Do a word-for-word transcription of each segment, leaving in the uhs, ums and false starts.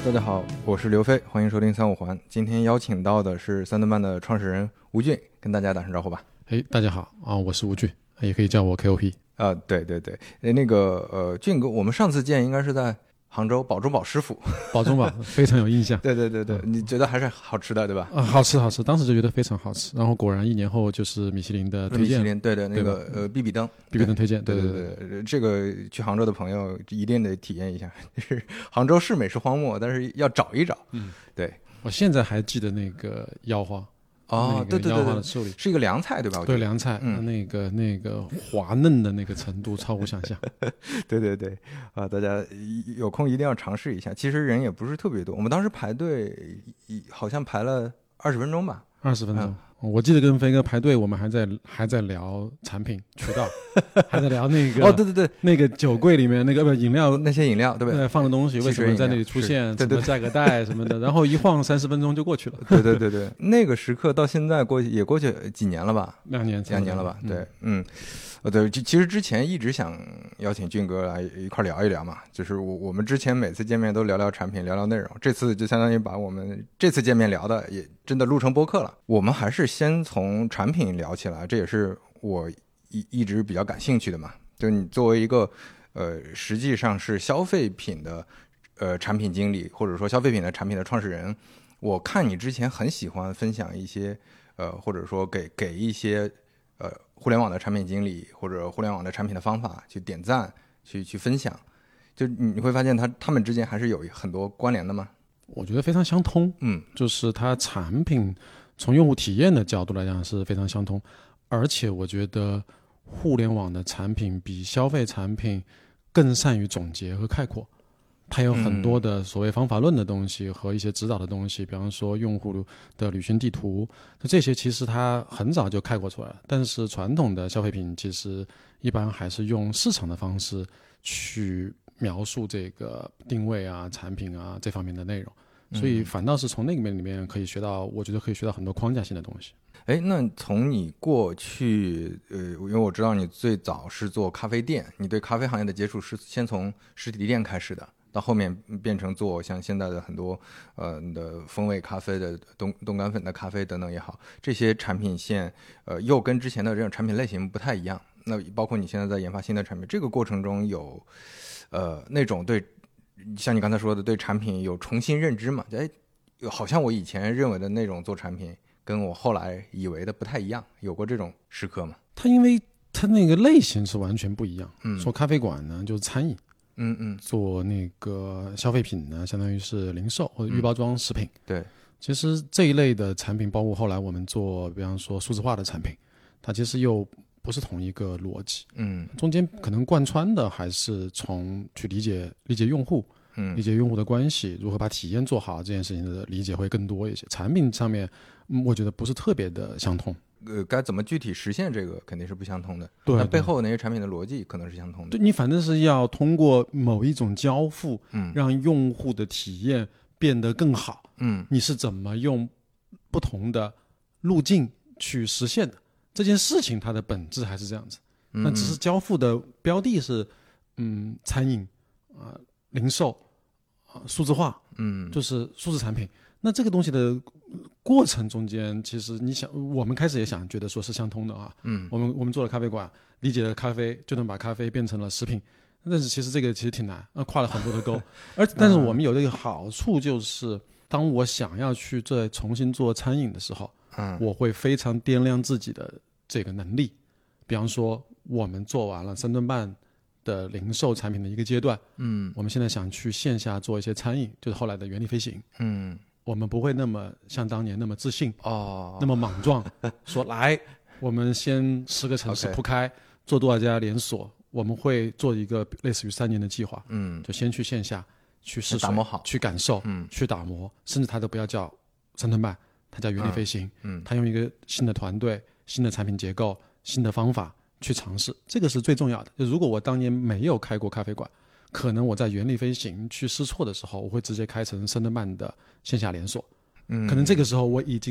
大家好，我是刘飞，欢迎收听三五环。今天邀请到的是三顿半的创始人吴俊，跟大家打声招呼吧。 哎，大家好啊，我是吴俊，也可以叫我 K O P 啊，对对对，那个呃，俊哥，我们上次见应该是在杭州宝中宝师傅， 宝中宝非常有印象。 对对对对，你觉得还是好吃的对吧？ 啊，好吃好吃，当时就觉得非常好吃，然后果然一年后就是米其林的推荐， 米其林对对那个呃必比登， 必比登推荐， 对对对对对，这个去杭州的朋友一定得体验一下，就是杭州是美食荒漠，但是要找一找。 嗯， 对， 我现在还记得那个腰花。 哦，对对对对，是一个凉菜对吧？ 对，凉菜，嗯，那个那个滑嫩的那个程度超乎想象。 对对对，啊，大家有空一定要尝试一下。其实人也不是特别多，我们当时排队好像排了二十分钟吧。 二十分钟、嗯，我记得跟飞哥排队，我们还在还在聊产品渠道，还在聊那个哦，对对对， 那个酒柜里面那个不饮料那些饮料，对不对？ 放的东西为什么在那里出现，什么价格带什么的，然后一晃三十分钟就过去了。 对对对对，那个时刻到现在过去也过去几年了吧？ 两年， 两年了吧？对，嗯。呃，对，其实之前一直想邀请俊哥来一块聊一聊嘛，就是我我们之前每次见面都聊聊产品，聊聊内容，这次就相当于把我们这次见面聊的也真的录成播客了。我们还是先从产品聊起来，这也是我一一直比较感兴趣的嘛。就你作为一个呃，实际上是消费品的呃产品经理，或者说消费品的产品的创始人，我看你之前很喜欢分享一些呃，或者说给给一些呃。互联网的产品经理或者互联网的产品的方法去点赞去去分享，就你会发现它他们之间还是有很多关联的吗？ 我觉得非常相通， 嗯， 就是它产品从用户体验的角度来讲是非常相通，而且我觉得互联网的产品比消费产品更善于总结和概括。它有很多的所谓方法论的东西和一些指导的东西，比方说用户的旅行地图，这些其实它很早就概括出来了。但是传统的消费品其实一般还是用市场的方式去描述这个定位啊、产品啊这方面的内容，所以反倒是从那个面里面可以学到，我觉得可以学到很多框架性的东西。 哎，那从你过去，呃，因为我知道你最早是做咖啡店，你对咖啡行业的接触是先从实体店开始的。到后面变成做像现在的很多呃的风味咖啡的冻冻干粉的咖啡等等也好，这些产品线呃又跟之前的这种产品类型不太一样。那包括你现在在研发新的产品，这个过程中有呃那种对像你刚才说的对产品有重新认知嘛？哎，好像我以前认为的那种做产品跟我后来以为的不太一样，有过这种时刻吗？ 它因为它那个类型是完全不一样。 嗯， 做咖啡馆呢就是餐饮。 嗯嗯， 做那个消费品呢，相当于是零售或者预包装食品。 嗯、对， 其实这一类的产品，包括后来我们做，比方说数字化的产品，它其实又不是同一个逻辑。 嗯， 中间可能贯穿的还是从去理解理解用户， 嗯， 理解用户的关系，如何把体验做好这件事情的理解会更多一些。产品上面，嗯、我觉得不是特别的相通。 呃，该怎么具体实现这个肯定是不相通的， 对， 那背后那些产品的逻辑可能是相通的。 对，你反正是要通过某一种交付， 嗯， 让用户的体验变得更好。 嗯， 你是怎么用不同的路径去实现的？这件事情它的本质还是这样子， 嗯、 那只是交付的标的是，嗯，餐饮啊、呃、零售啊、呃、数字化， 嗯， 就是数字产品。那这个东西的过程中间，其实你想，我们开始也想觉得说是相通的啊。 嗯， 我们我们做了咖啡馆，理解了咖啡，就能把咖啡变成了食品。但是其实这个其实挺难，啊，跨了很多的沟。而但是我们有这个好处，就是当我想要去再重新做餐饮的时候， 嗯， 我会非常掂量自己的这个能力。比方说，我们做完了三顿半的零售产品的一个阶段， 嗯， 我们现在想去线下做一些餐饮，就是后来的原力飞行， 嗯。 我们不会那么像当年那么自信哦， 那么莽撞，说来，我们先十个城市铺开， okay. 做多少家连锁，我们会做一个类似于三年的计划， 嗯， 就先去线下去试水打磨好， 去感受， 嗯， 去打磨，甚至它都不要叫三顿半，它叫原力飞行， 嗯， 它用一个新的团队、新的产品结构、新的方法去尝试，这个是最重要的。就如果我当年没有开过咖啡馆，可能我在原力飞行去试错的时候，我会直接开成三顿半的线下连锁， 嗯， 可能这个时候我已经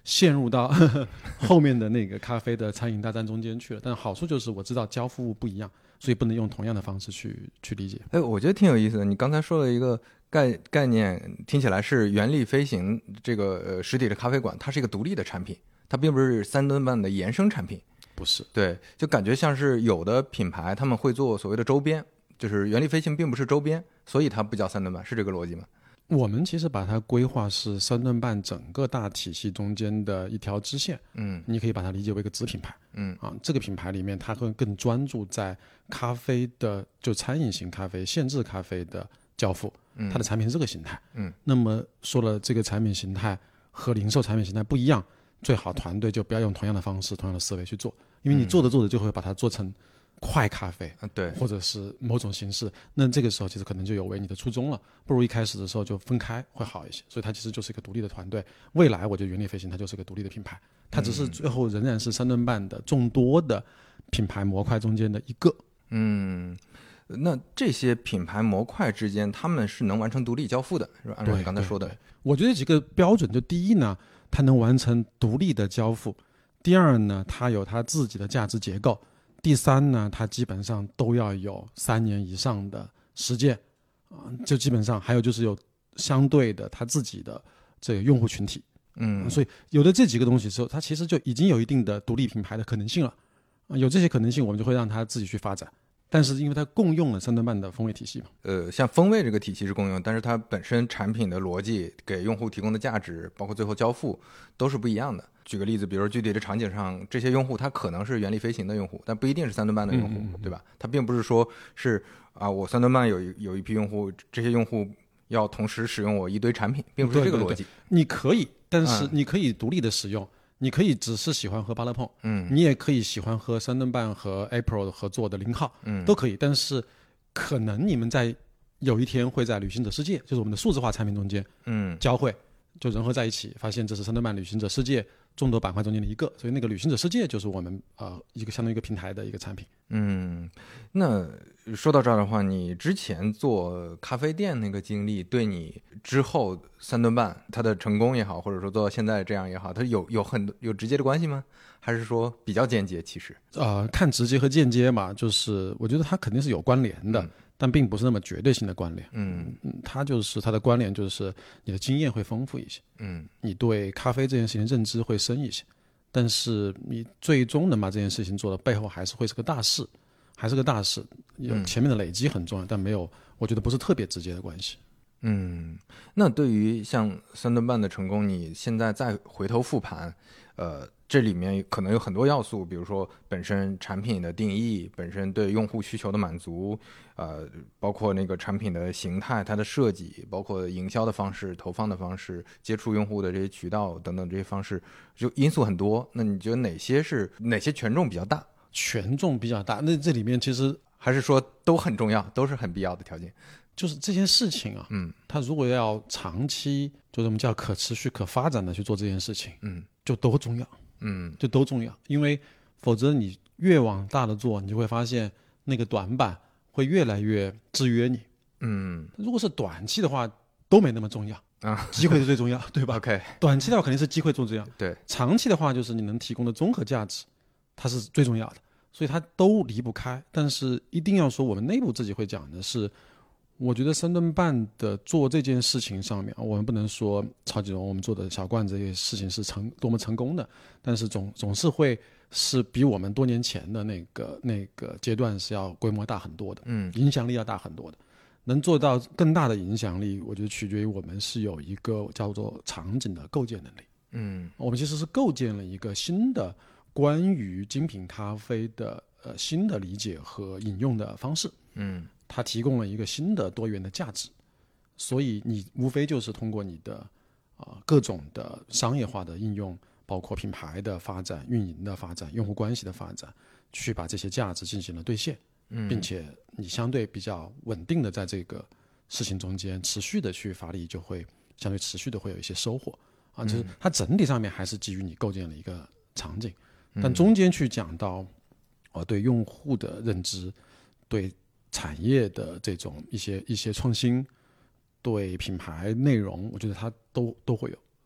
陷入到呵呵后面的那个咖啡的餐饮大战中间去了。但好处就是我知道交付不一样，所以不能用同样的方式去去理解。 哎，我觉得挺有意思的。你刚才说了一个概概念，听起来是原力飞行这个呃实体的咖啡馆，它是一个独立的产品，它并不是三顿半的衍生产品。 不是， 对，就感觉像是有的品牌他们会做所谓的周边，就是原力飞行并不是周边，所以它不叫三顿半，是这个逻辑吗？ 我们其实把它规划是三顿半整个大体系中间的一条支线， 嗯， 你可以把它理解为一个子品牌， 嗯啊，这个品牌里面它会更专注在咖啡的就餐饮型咖啡、现制咖啡的交付， 嗯， 它的产品是这个形态， 嗯， 那么说了这个产品形态和零售产品形态不一样，最好团队就不要用同样的方式、同样的思维去做，因为你做着做着就会把它做成快咖啡， 啊，对， 或者是某种形式，那这个时候其实可能就有违你的初衷了，不如一开始的时候就分开会好一些。所以它其实就是一个独立的团队，未来我觉得原力飞行它就是个独立的品牌，它只是最后仍然是三顿半的众多的品牌模块中间的一个。 嗯，那这些品牌模块之间，他们是能完成独立交付的，是吧？按照你刚才说的， 我觉得几个标准，就第一呢，它能完成独立的交付；第二呢，它有它自己的价值结构。第三呢，它基本上都要有三年以上的实践，啊、呃，就基本上还有就是有相对的它自己的这个用户群体， 嗯， 所以有了这几个东西之后，它其实就已经有一定的独立品牌的可能性了，啊、呃，有这些可能性，我们就会让它自己去发展。但是因为它共用了三顿半的风味体系嘛， 呃，像风味这个体系是共用，但是它本身产品的逻辑给用户提供的价值，包括最后交付都是不一样的。举个例子，比如说具体的场景上，这些用户他可能是原力飞行的用户，但不一定是三顿半的用户，嗯嗯嗯对吧？他并不是说是啊，我三顿半有一有一批用户，这些用户要同时使用我一堆产品，并不是这个逻辑。 对对对，你可以，但是你可以独立的使用。嗯，你可以只是喜欢喝巴勒碰， 嗯， 你也可以喜欢喝三顿半和 April 合作的零号， 嗯， 都可以。但是可能你们在有一天会在旅行者世界，就是我们的数字化产品中间， 嗯， 交汇，就融合在一起，发现这是三顿半旅行者世界众多板块中间的一个，所以那个旅行者世界就是我们呃一个相当于一个平台的一个产品。 嗯，那说到这儿的话，你之前做咖啡店那个经历，对你之后三顿半它的成功也好，或者说做到现在这样也好，它有有很有直接的关系吗？还是说比较间接？其实呃，看直接和间接嘛，就是我觉得它肯定是有关联的，嗯，但并不是那么绝对性的关联。 嗯嗯，它就是它的关联就是你的经验会丰富一些， 嗯， 你对咖啡这件事情的认知会深一些。但是你最终能把这件事情做到背后还是会是个大事，还是个大事。有前面的累积很重要，但没有，我觉得不是特别直接的关系。 嗯，那对于像三顿半的成功，你现在再回头复盘，呃，这里面可能有很多要素，比如说本身产品的定义，本身对用户需求的满足，呃，包括那个产品的形态、它的设计，包括营销的方式、投放的方式、接触用户的这些渠道等等这些方式，就因素很多。那你觉得哪些是哪些权重比较大？ 权重比较大，那这里面其实还是说都很重要，都是很必要的条件。 就是这件事情啊， 嗯， 它如果要长期，就是我们叫可持续、可发展的去做这件事情， 嗯， 就都重要， 嗯， 就都重要，因为否则你越往大的做，你就会发现那个短板会越来越制约你， 嗯， 如果是短期的话，都没那么重要啊， 机会是最重要，对吧 ？OK， 短期的话肯定是机会最重要， 对， 长期的话就是你能提供的综合价值，它是最重要的，所以它都离不开。但是一定要说，我们内部自己会讲的是。我觉得三顿半的做这件事情上面，我们不能说超级荣我们做的小罐这些事情是成多么成功的，但是总总是会是比我们多年前的那个那个阶段是要规模大很多的， 嗯， 影响力要大很多的。能做到更大的影响力，我觉得取决于我们是有一个叫做场景的构建能力。 嗯， 我们其实是构建了一个新的关于精品咖啡的呃新的理解和引用的方式。 嗯。 它提供了一个新的多元的价值，所以你无非就是通过你的啊、呃、各种的商业化的应用，包括品牌的发展、运营的发展、用户关系的发展，去把这些价值进行了兑现， 嗯， 并且你相对比较稳定的在这个事情中间持续的去发力，就会相对持续的会有一些收获啊。就是它整体上面还是基于你构建了一个场景，但中间去讲到呃对用户的认知，对产业的这种一些一些创新，对品牌内容，我觉得它都都会有。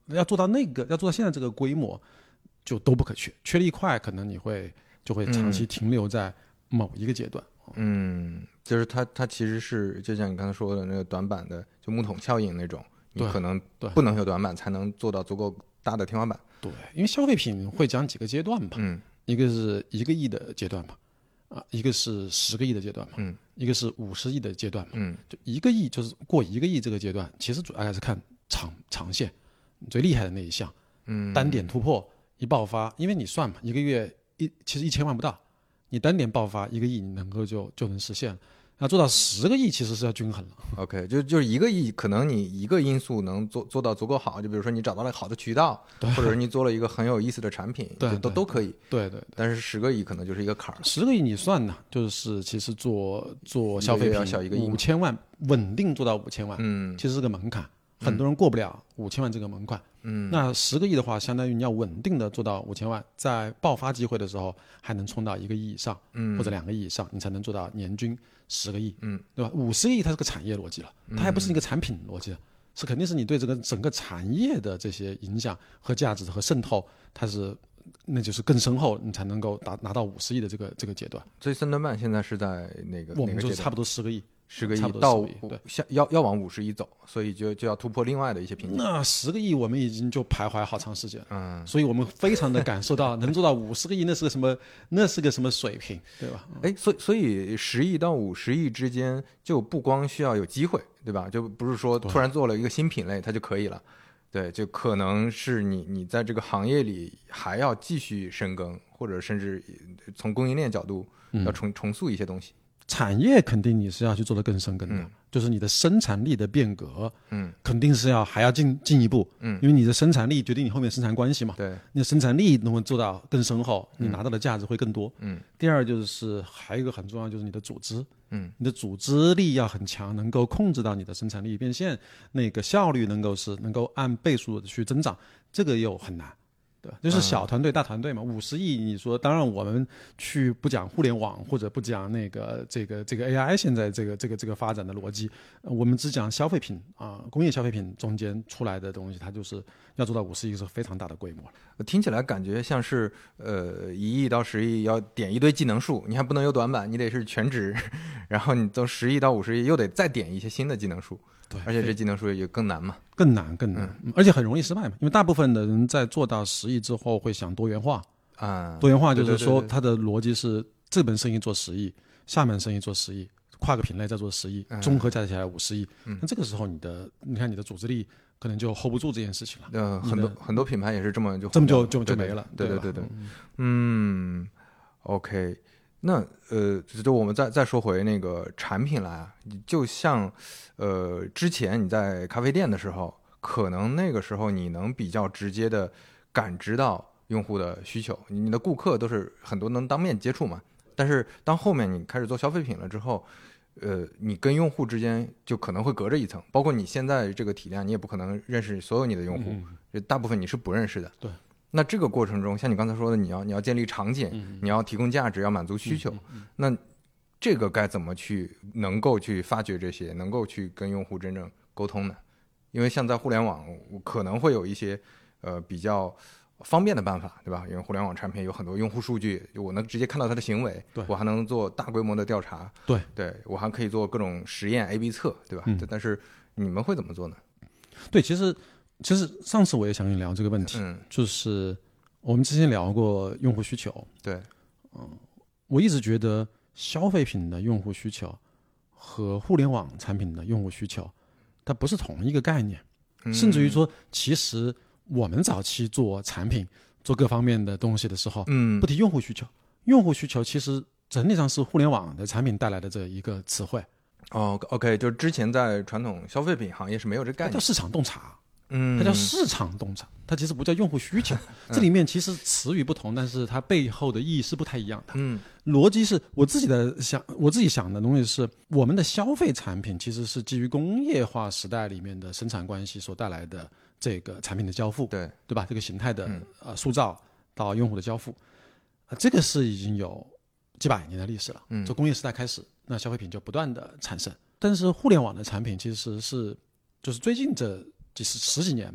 要做到那个，要做到现在这个规模，就都不可缺，缺了一块，可能你会就会长期停留在某一个阶段。 嗯，就是它它其实是就像你刚才说的那个短板的，就木桶效应那种，你可能不能有短板才能做到足够大的天花板。 对，因为消费品会讲几个阶段吧， 嗯， 一个是一个亿的阶段吧，啊，一个是十个亿的阶段嘛， 嗯， 一个是五十亿的阶段嘛， 嗯， 就一个亿就是过一个亿这个阶段，其实主要还是看长长线最厉害的那一项， 嗯， 单点突破一爆发，因为你算嘛，一个月一其实一千万不到。你单点爆发一个亿，你能够就就能实现了。要做到十个亿，其实是要均衡了。 OK， 就就是一个亿，可能你一个因素能做做到足够好，就比如说你找到了好的渠道，或者是你做了一个很有意思的产品， 对， 都都可以。 对 对, 对。 但是十个亿可能就是一个坎儿。 十个亿你算呢，就是其实做做消费品， 小一个亿， 五千万稳定做到五千万， 嗯， 其实是个门槛，很多人过不了五千万这个门槛。 嗯， 那十个亿的话，相当于你要稳定的做到五千万，在爆发机会的时候还能冲到一个亿以上， 嗯， 或者两个亿以上，你才能做到年均十个亿， 嗯， 对吧？五十亿它是个产业逻辑了，它还不是一个产品逻辑了，是肯定是你对这个整个产业的这些影响和价值和渗透，它是那就是更深厚，你才能够达拿到五十亿的这个这个阶段。 所以三段半现在是在那个我们就是差不多十个亿。 十个亿到要要往五十亿走，所以就就要突破另外的一些瓶颈。 那十个亿我们已经就徘徊好长时间了， 嗯， 所以我们非常的感受到能做到五十个亿，那是个什么？那是个什么水平，对吧？ 哎，所以所以十亿到五十亿之间，就不光需要有机会，对吧？就不是说突然做了一个新品类它就可以了，对，就可能是你你在这个行业里还要继续深耕，或者甚至从供应链角度要重、嗯、重塑一些东西。 产业肯定你是要去做的更深耕的、 嗯， 就是你的生产力的变革， 嗯， 肯定是要还要进进一步， 嗯， 因为你的生产力决定你后面生产关系嘛， 对， 你的生产力能够做到更深厚，你拿到的价值会更多， 嗯。 第二就是还有一个很重要，就是你的组织， 嗯， 你的组织力要很强，能够控制到你的生产力变现，那个效率能够是能够按倍数的去增长，这个又很难。对，就是小团队、大团队嘛，五十亿，你说，当然我们去不讲互联网或者不讲那个这个这个 A I 现在这个这个这个发展的逻辑，我们只讲消费品啊，工业消费品中间出来的东西，它就是要做到五十亿是非常大的规模了。 听起来感觉像是呃一亿到十亿要点一堆技能树，你还不能有短板，你得是全职，然后你从十亿到五十亿又得再点一些新的技能树。 对， 而且这技能树也更难嘛， 更难更难、嗯，而且很容易失败嘛，因为大部分的人在做到十亿之后会想多元化啊， 多元化就是说它的逻辑是这本生意做十亿，下面生意做十亿，跨个品类再做十亿，综合加起来五十亿，那这个时候你的你看你的组织力可能就 hold 不住这件事情了。 呃，很多很多品牌也是这么就这么就就就没了， 对对对对，嗯 ，OK。那呃，就我们再再说回那个产品来啊，就像呃之前你在咖啡店的时候，可能那个时候你能比较直接的感知到用户的需求，你的顾客都是很多能当面接触嘛。但是当后面你开始做消费品了之后，呃，你跟用户之间就可能会隔着一层，包括你现在这个体量，你也不可能认识所有你的用户，嗯、大部分你是不认识的。 对。 那这个过程中，像你刚才说的，你要你要建立场景、嗯，你要提供价值，要满足需求， 嗯嗯、 那这个该怎么去能够去发掘这些，能够去跟用户真正沟通呢？因为像在互联网，可能会有一些呃比较方便的办法，对吧？因为互联网产品有很多用户数据，我能直接看到他的行为， 对， 我还能做大规模的调查， 对， 对我还可以做各种实验 A B 测，对吧？嗯、但是你们会怎么做呢？ 对，其实。其实上次我也想跟你聊这个问题， 嗯， 就是我们之前聊过用户需求， 对， 嗯，我一直觉得消费品的用户需求和互联网产品的用户需求，它不是同一个概念， 嗯、 甚至于说，其实我们早期做产品、做各方面的东西的时候， 嗯， 不提用户需求，用户需求其实整体上是互联网的产品带来的这一个词汇。 哦 ，OK， 就是之前在传统消费品行业是没有这概念， 它叫市场洞察。 嗯， 它叫市场洞察，它其实不叫用户需求。这里面其实词语不同，但是它背后的意义是不太一样的。 嗯， 逻辑是我自己的想，我自己想的东西是，我们的消费产品其实是基于工业化时代里面的生产关系所带来的这个产品的交付， 对对吧？这个形态的、 嗯、 呃塑造到用户的交付，呃，这个是已经有几百年的历史了。 嗯， 从工业时代开始，那消费品就不断的产生。但是互联网的产品其实是就是最近这几十十几年吧，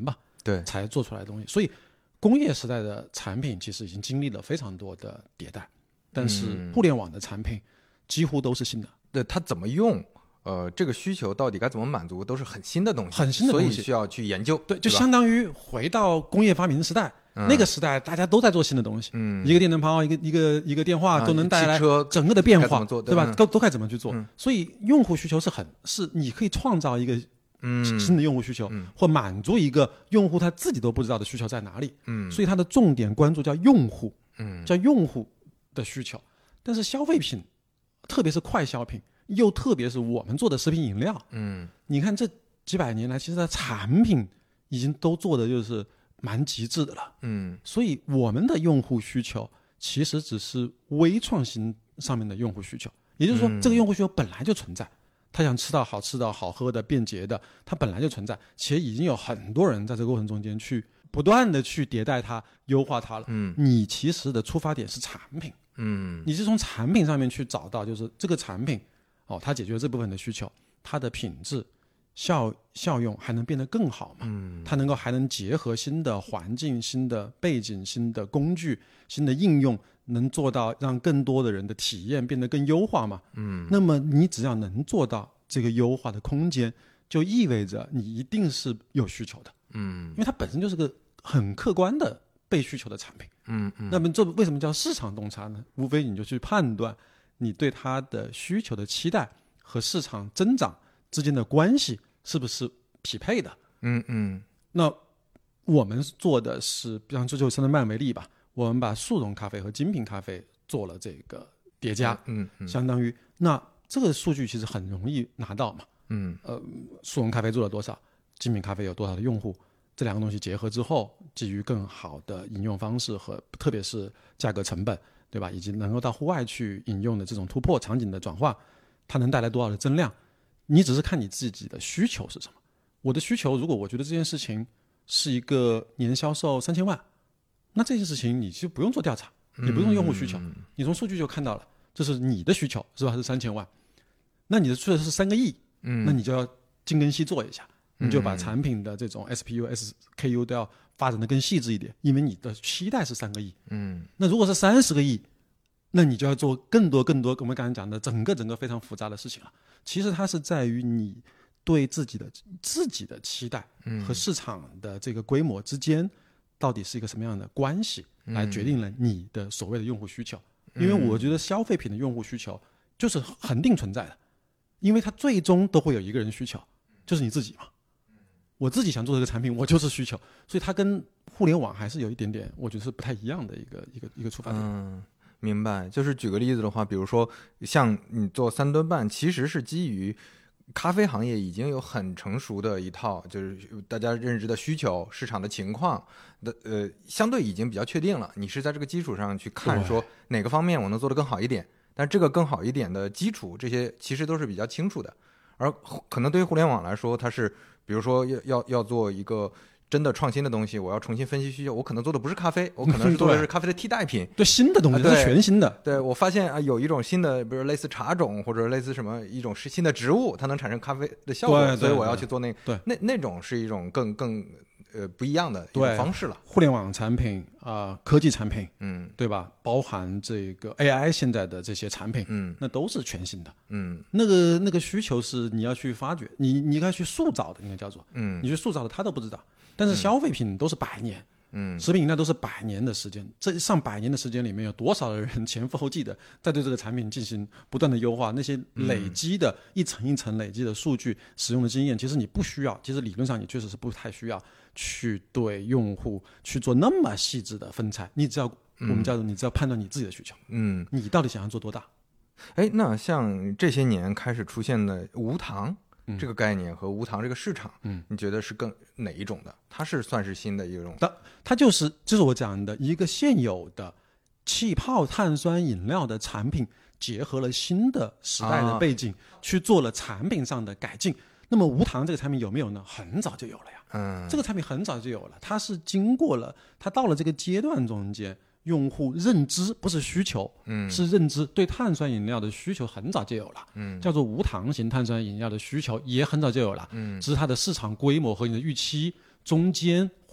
对， 才做出来的东西。所以工业时代的产品其实已经经历了非常多的迭代，但是互联网的产品几乎都是新的。 对，它怎么用？呃，这个需求到底该怎么满足，都是很新的东西， 很新的东西， 所以需要去研究。 对，就相当于回到工业发明时代，嗯、那个时代大家都在做新的东西。嗯，一个电灯泡，一个一个一个电话都能带来整个的变化， 对, 对吧？都都该怎么去做？嗯、所以用户需求是很是你可以创造一个嗯新的用户需求，嗯、或满足一个用户他自己都不知道的需求在哪里。嗯，所以它的重点关注叫用户，嗯，叫用户的需求。但是消费品，特别是快消品。又特别是我们做的食品饮料，嗯，你看这几百年来，其实它产品已经都做的就是蛮极致的了，嗯，所以我们的用户需求其实只是微创新上面的用户需求，也就是说，这个用户需求本来就存在，他想吃到好吃的好喝的便捷的，它本来就存在，且已经有很多人在这个过程中间去不断的去迭代它、优化它了，嗯，你其实的出发点是产品，嗯，你是从产品上面去找到，就是这个产品。哦，它解决了这部分的需求，它的品质、效效用还能变得更好嘛？嗯，它能够还能结合新的环境、新的背景、新的工具、新的应用，能做到让更多的人的体验变得更优化嘛？嗯，那么你只要能做到这个优化的空间，就意味着你一定是有需求的。嗯，因为它本身就是个很客观的被需求的产品。嗯嗯，那么这为什么叫市场洞察呢？无非你就去判断。你对它的需求的期待和市场增长之间的关系是不是匹配的？嗯嗯。那我们做的是，比方说就圣登曼为例吧，我们把速溶咖啡和精品咖啡做了这个叠加，嗯嗯，相当于那这个数据其实很容易拿到嘛，嗯呃，速溶咖啡做了多少，精品咖啡有多少的用户，这两个东西结合之后，基于更好的饮用方式和特别是价格成本。对吧？以及能够到户外去饮用的这种突破场景的转化，它能带来多少的增量？你只是看你自己的需求是什么。我的需求，如果我觉得这件事情是一个年销售三千万，那这件事情你就不用做调查，也不用用户需求，嗯、你从数据就看到了，这是你的需求是吧？是三千万，那你的需求是三个亿，嗯，那你就要精耕细作一下，你就把产品的这种 S P U、S K U 都要发展的更细致一点，因为你的期待是三个亿，嗯，那如果是三十个亿，那你就要做更多更多我们刚才讲的整个整个非常复杂的事情了。其实它是在于你对自己的自己的期待和市场的这个规模之间到底是一个什么样的关系，来决定了你的所谓的用户需求。因为我觉得消费品的用户需求就是恒定存在的，因为它最终都会有一个人需求，就是你自己嘛。我自己想做这个产品，我就是需求，所以它跟互联网还是有一点点，我觉得是不太一样的一个一个一个出发点。 嗯，明白。就是举个例子的话，比如说像你做三吨半，其实是基于咖啡行业已经有很成熟的一套，就是大家认知的需求、市场的情况的，呃，相对已经比较确定了。你是在这个基础上去看，说哪个方面我能做得更好一点，但这个更好一点的基础，这些其实都是比较清楚的。而可能对于互联网来说，它是比如说要要要做一个真的创新的东西，我要重新分析需求，我可能做的不是咖啡，我可能是做的是咖啡的替代品， 对新的东西， 它、啊、 是全新的。 对，我发现啊，有一种新的，比如类似茶种或者类似什么一种是新的植物，它能产生咖啡的效果，所以我要去做那个， 对， 那那种是一种更更呃不一样的一种方式了。 互联网产品啊、呃，科技产品，嗯，对吧？包含这个 A I 现在的这些产品，嗯，那都是全新的，嗯，那个那个需求是你要去发掘，你你应该去塑造的，应该叫做，嗯，你去塑造的，他都不知道。但是消费品都是百年，嗯，食品饮料都是百年的时间，这上百年的时间里面有多少的人前赴后继的在对这个产品进行不断的优化，那些累积的、嗯、一层一层累积的数据使用的经验，其实你不需要，其实理论上你确实是不太需要去对用户去做那么细致的分拆，你只要、嗯、我们叫做你只要判断你自己的需求，嗯，你到底想要做多大。 哎，那像这些年开始出现的无糖这个概念和无糖这个市场，嗯，你觉得是更哪一种的？它是算是新的一种？ 它就是就是我讲的一个现有的气泡碳酸饮料的产品，结合了新的时代的背景，啊、去做了产品上的改进。那么无糖这个产品有没有呢？很早就有了呀，嗯，这个产品很早就有了，它是经过了，它到了这个阶段中间。用户认知不是需求，嗯，是认知，对碳酸饮料的需求很早就有了，嗯，叫做无糖型碳酸饮料的需求也很早就有了，嗯，只是它的市场规模和你的预期中间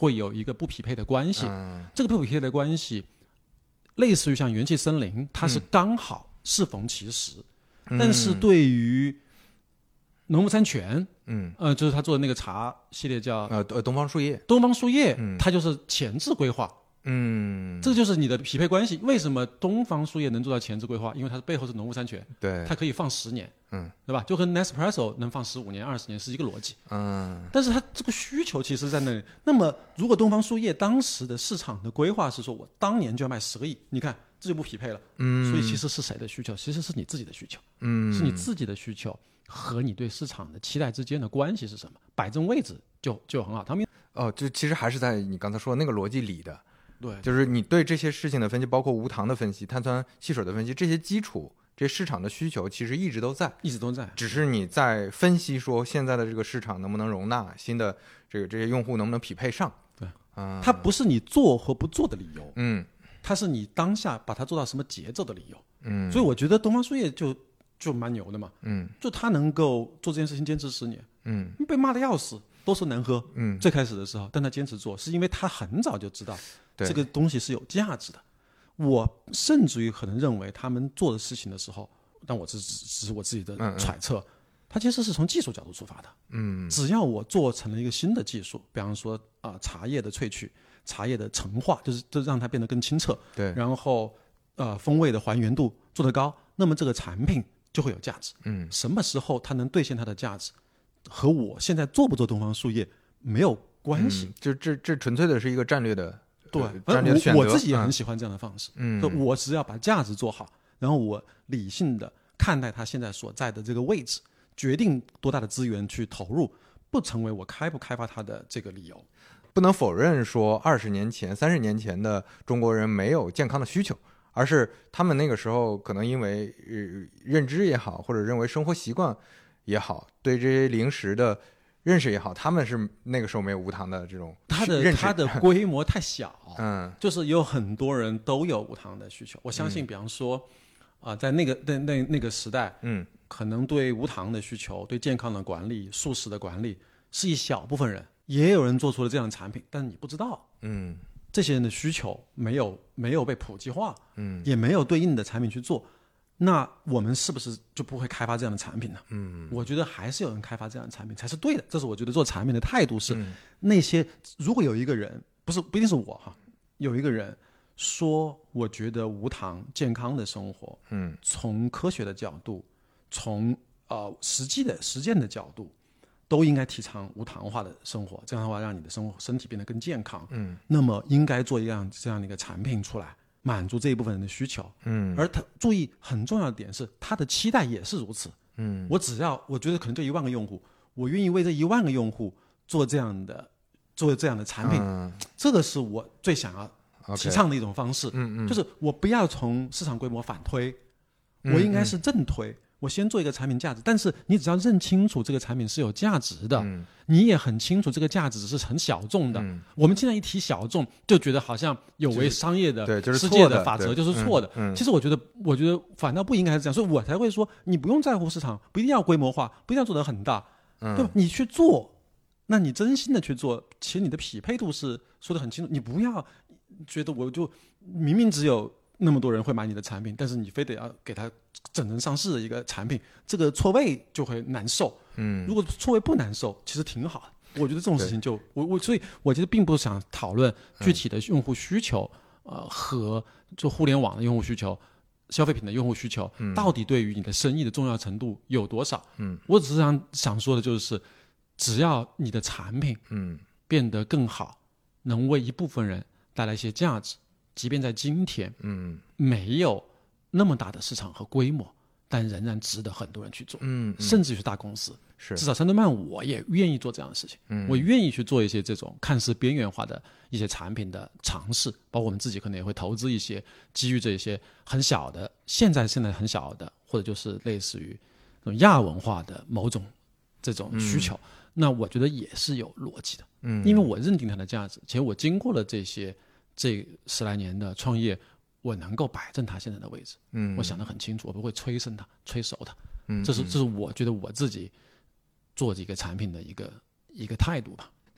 会有一个不匹配的关系。 嗯、 这个不匹配的关系，类似于像元气森林，它是刚好适逢其时。嗯、但是对于农夫山泉， 嗯， 呃，就是他做的那个茶系列叫呃东方树叶， 东方树叶， 嗯、 它就是前置规划。 嗯， 这就是你的匹配关系。为什么东方树叶能做到前置规划？因为它背后是农夫山泉， 对， 它可以放十年， 嗯， 对吧？就跟 Nespresso 能放十五年、二十年是一个逻辑。 嗯， 但是它这个需求其实在那里。那么，如果东方树叶当时的市场的规划是说我当年就要卖十个亿，你看这就不匹配了。 嗯， 所以其实是谁的需求？其实是你自己的需求， 嗯， 是你自己的需求和你对市场的期待之间的关系是什么？摆正位置就就很好。他们哦，就其实还是在你刚才说的那个逻辑里的。 对， 就是你对这些事情的分析，包括无糖的分析、碳酸汽水的分析，这些基础，这市场的需求其实一直都在， 一直都在， 只是你在分析说现在的这个市场能不能容纳新的这个这些用户能不能匹配上。 对， 嗯， 它不是你做和不做的理由， 嗯， 它是你当下把它做到什么节奏的理由。 嗯， 所以我觉得东方树叶就就蛮牛的嘛， 嗯， 就他能够做这件事情坚持十年， 嗯， 被骂的要死，都说难喝， 嗯， 最开始的时候，但他坚持做，是因为他很早就知道这个东西是有价值的。我甚至于可能认为他们做的事情的时候，但我只只是我自己的揣测，嗯嗯，他其实是从技术角度出发的。嗯，只要我做成了一个新的技术，比方说啊、呃、茶叶的萃取、茶叶的陈化，就是就让它变得更清澈， 对， 然后呃风味的还原度做得高，那么这个产品就会有价值。嗯，什么时候它能兑现它的价值，和我现在做不做东方树叶没有关系。 嗯、就这这纯粹的是一个战略的。 对， 战略选择， 我我自己也很喜欢这样的方式。嗯，我只要把价值做好，然后我理性的看待它现在所在的这个位置，决定多大的资源去投入，不成为我开不开发它的这个理由。 不能否认说二十年前、三十年前的中国人没有健康的需求，而是他们那个时候可能因为、呃、认知也好，或者认为生活习惯也好，对这些零食的认识也好，他们是那个时候没有无糖的这种它的它的规模太小， 嗯， 就是有很多人都有无糖的需求。我相信，比方说，啊、嗯呃，在那个那那那个时代，嗯，可能对无糖的需求、对健康的管理、素食的管理是一小部分人，也有人做出了这样的产品，但你不知道，嗯，这些人的需求没有没有被普及化，嗯，也没有对应的产品去做。那我们是不是就不会开发这样的产品呢？嗯，我觉得还是有人开发这样的产品才是对的。这是我觉得做产品的态度是，嗯、那些如果有一个人不是不一定是我哈，有一个人说，我觉得无糖健康的生活，嗯，从科学的角度，从呃实际的实践的角度，都应该提倡无糖化的生活，这样的话让你的生活身体变得更健康。嗯，那么应该做一样这样的一个产品出来。满足这一部分人的需求，嗯，而他注意很重要的点是，他的期待也是如此，嗯，我只要我觉得可能就一万个用户，我愿意为这一万个用户做这样的做这样的产品，嗯，这个是我最想要提倡的一种方式，嗯嗯，就是我不要从市场规模反推，我应该是正推。我先做一个产品价值，但是你只要认清楚这个产品是有价值的，嗯、你也很清楚这个价值只是很小众的。嗯、我们现在一提小众，就觉得好像有违商业的、 就是、 世界的法则，就是错的。 嗯嗯、 其实我觉得，我觉得反倒不应该是这样，所以我才会说，你不用在乎市场，不一定要规模化，不一定要做得很大，嗯、对吧？你去做，那你真心的去做，其实你的匹配度是说得很清楚。你不要觉得我就明明只有那么多人会买你的产品，但是你非得要给他整人上市的一个产品，这个错位就会难受。嗯，如果错位不难受，其实挺好的。我觉得这种事情就我我所以我其实并不想讨论具体的用户需求，嗯、呃和就互联网的用户需求、消费品的用户需求，嗯、到底对于你的生意的重要程度有多少？嗯，我只是想想说的就是，只要你的产品嗯变得更好，能为一部分人带来一些价值，即便在今天嗯没有那么大的市场和规模，但仍然值得很多人去做，嗯，嗯甚至于是大公司， 是至少三顿半我也愿意做这样的事情，嗯，我愿意去做一些这种看似边缘化的一些产品的尝试，包括我们自己可能也会投资一些基于这些很小的，现在现在很小的，或者就是类似于那种亚文化的某种这种需求，嗯、那我觉得也是有逻辑的，嗯，因为我认定它的价值，且我经过了这些这十来年的创业。我能够摆正它现在的位置，嗯，我想得很清楚，我不会催生它、催熟它，嗯，这是这是我觉得我自己做这个产品的一个一个态度吧。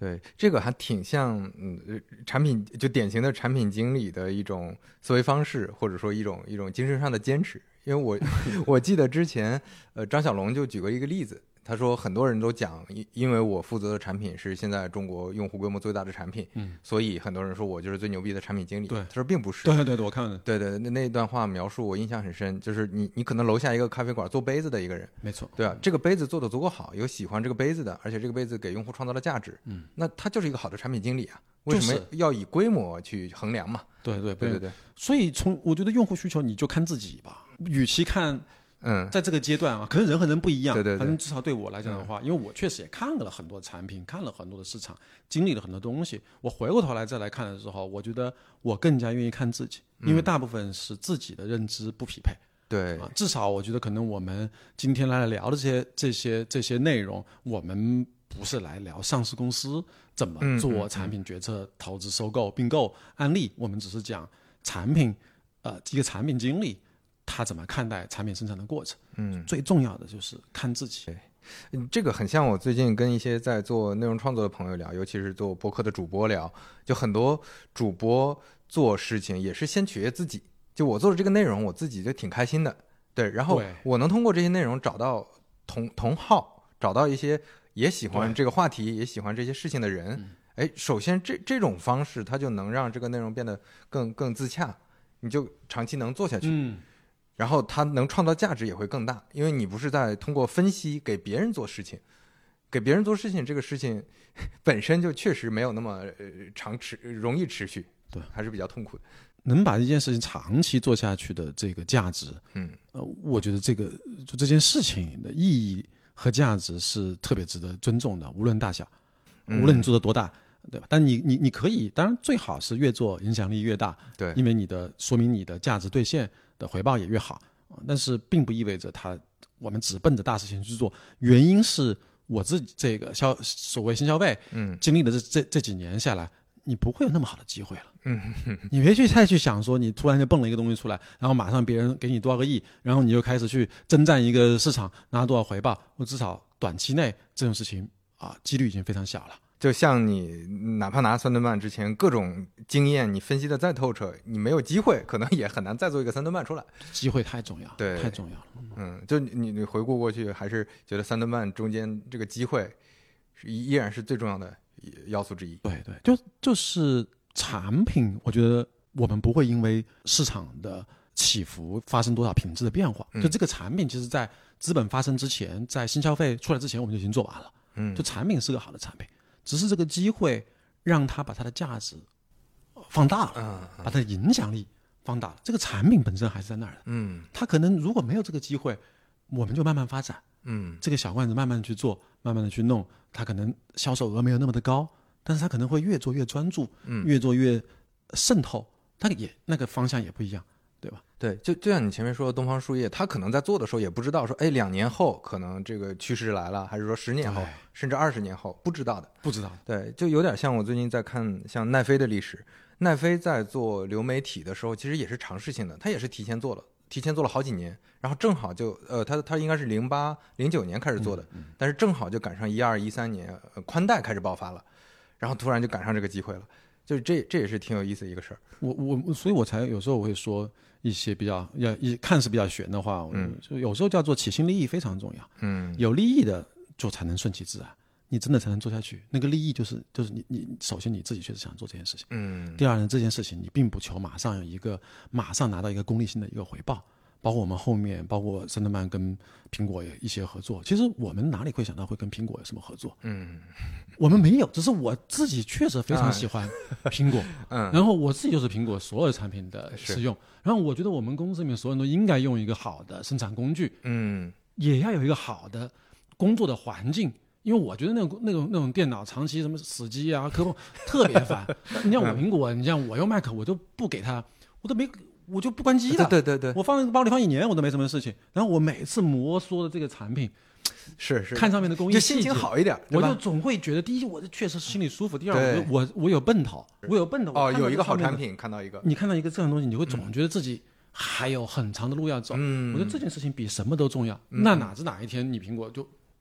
对，这个还挺像嗯产品就典型的产品经理的一种思维方式，或者说一种一种精神上的坚持。因为我我记得之前呃张小龙就举过一个例子。他说很多人都讲，因因为我负责的产品是现在中国用户规模最大的产品，嗯，所以很多人说我就是最牛逼的产品经理。 对， 他说并不是。 对对对，我看了。 对对，那那段话描述我印象很深，就是你你可能楼下一个咖啡馆做杯子的一个人， 没错， 对啊，这个杯子做得足够好，有喜欢这个杯子的，而且这个杯子给用户创造了价值，嗯，那他就是一个好的产品经理啊。为什么要以规模去衡量嘛？ 对对对对对。 所以从我觉得用户需求你就看自己吧，与其看。嗯，在这个阶段啊，可能人和人不一样。 对对对。 反正至少对我来讲的话，嗯、因为我确实也看了很多产品，看了很多的市场，经历了很多东西。我回过头来再来看的时候，我觉得我更加愿意看自己，因为大部分是自己的认知不匹配。 对、 嗯、啊，至少我觉得可能我们今天来聊的这些这些这些内容，我们不是来聊上市公司怎么做产品决策、嗯嗯嗯、投资、收购、并购案例，我们只是讲产品，呃，一个产品经理。他怎么看待产品生产的过程？嗯，最重要的就是看自己。 对，嗯，这个很像我最近跟一些在做内容创作的朋友聊，尤其是做播客的主播聊，就很多主播做事情也是先取悦自己。就我做的这个内容，我自己就挺开心的，对，然后我能通过这些内容找到同同好，找到一些也喜欢这个话题、也喜欢这些事情的人。哎，首先这这种方式，它就能让这个内容变得更更自洽，你就长期能做下去。嗯。然后它能创造价值也会更大，因为你不是在通过分析给别人做事情，给别人做事情这个事情本身就确实没有那么呃长持容易持续， 对， 还是比较痛苦的。 能把一件事情长期做下去的这个价值，嗯，呃，我觉得这个就这件事情的意义和价值是特别值得尊重的，无论大小，无论你做的多大。嗯，对吧？但你你你可以，当然最好是越做影响力越大， 对， 因为你的说明你的价值兑现的回报也越好。但是并不意味着它我们只奔着大事情去做。原因是我自己这个消所谓新消费，嗯，经历了这这这几年下来，你不会有那么好的机会了。嗯，你别去太去想说你突然就蹦了一个东西出来，然后马上别人给你多少个亿，然后你就开始去征战一个市场拿多少回报。我至少短期内这种事情啊，几率已经非常小了。 就像你哪怕拿三顿半之前各种经验你分析的再透彻，你没有机会可能也很难再做一个三顿半出来。 机会太重要， 对， 太重要了。 嗯，就你你回顾过去，还是觉得三顿半中间这个机会是依然是最重要的要素之一。 对对，就就是产品，我觉得我们不会因为市场的起伏发生多少品质的变化。就这个产品，其实在资本发生之前，在新消费出来之前，我们就已经做完了。嗯，就产品是个好的产品。只是这个机会让他把它的价值放大了，把它的影响力放大了。这个产品本身还是在那儿的，嗯，他可能如果没有这个机会，我们就慢慢发展，嗯，这个小罐子慢慢去做，慢慢的去弄，它可能销售额没有那么的高，但是它可能会越做越专注，嗯，越做越渗透，它也那个方向也不一样。对吧？ 对，就就像你前面说的东方树叶，他可能在做的时候也不知道说，哎，两年后可能这个趋势来了，还是说十年后，甚至二十年后，不知道的， 不知道。 对，就有点像我最近在看像奈飞的历史，奈飞在做流媒体的时候，其实也是尝试性的，他也是提前做了，提前做了好几年，然后正好就呃，他他应该是零八零九年开始做的，嗯嗯、但是正好就赶上一二一三年、呃、宽带开始爆发了，然后突然就赶上这个机会了。就是这这也是挺有意思的一个事儿。 我我所以我才有时候我会说一些比较要一看似比较玄的话，嗯，就有时候叫做起心立意非常重要，嗯，有利益的就才能顺其自然，你真的才能做下去。那个利益就是就是你你首先你自己确实想做这件事情，嗯，第二呢，这件事情你并不求马上有一个马上拿到一个功利性的一个回报。包括我们后面，包括三德曼跟苹果有一些合作，其实我们哪里会想到会跟苹果有什么合作？嗯，我们没有，只是我自己确实非常喜欢苹果，嗯，然后我自己就是苹果所有产品的使用，然后我觉得我们公司里面所有人都应该用一个好的生产工具，嗯，也要有一个好的工作的环境。因为我觉得那种那种那种电脑长期什么死机啊、磕碰特别烦。你像我苹果，你像我用 Mac， 我就不给它，我都没。我就不关机的， 对对对对， 我放包里放一年我都没什么事情。然后我每次摩挲的这个产品， 是是看上面的工艺，就心情好一点， 我就总会觉得，第一，我确实心里舒服；第二，我我我有奔头，我有奔头。 哦，有一个好产品，看到一个， 你看到一个这样的东西，你会总觉得自己还有很长的路要走。嗯，我觉得这件事情比什么都重要。嗯、那哪知哪一天你苹果就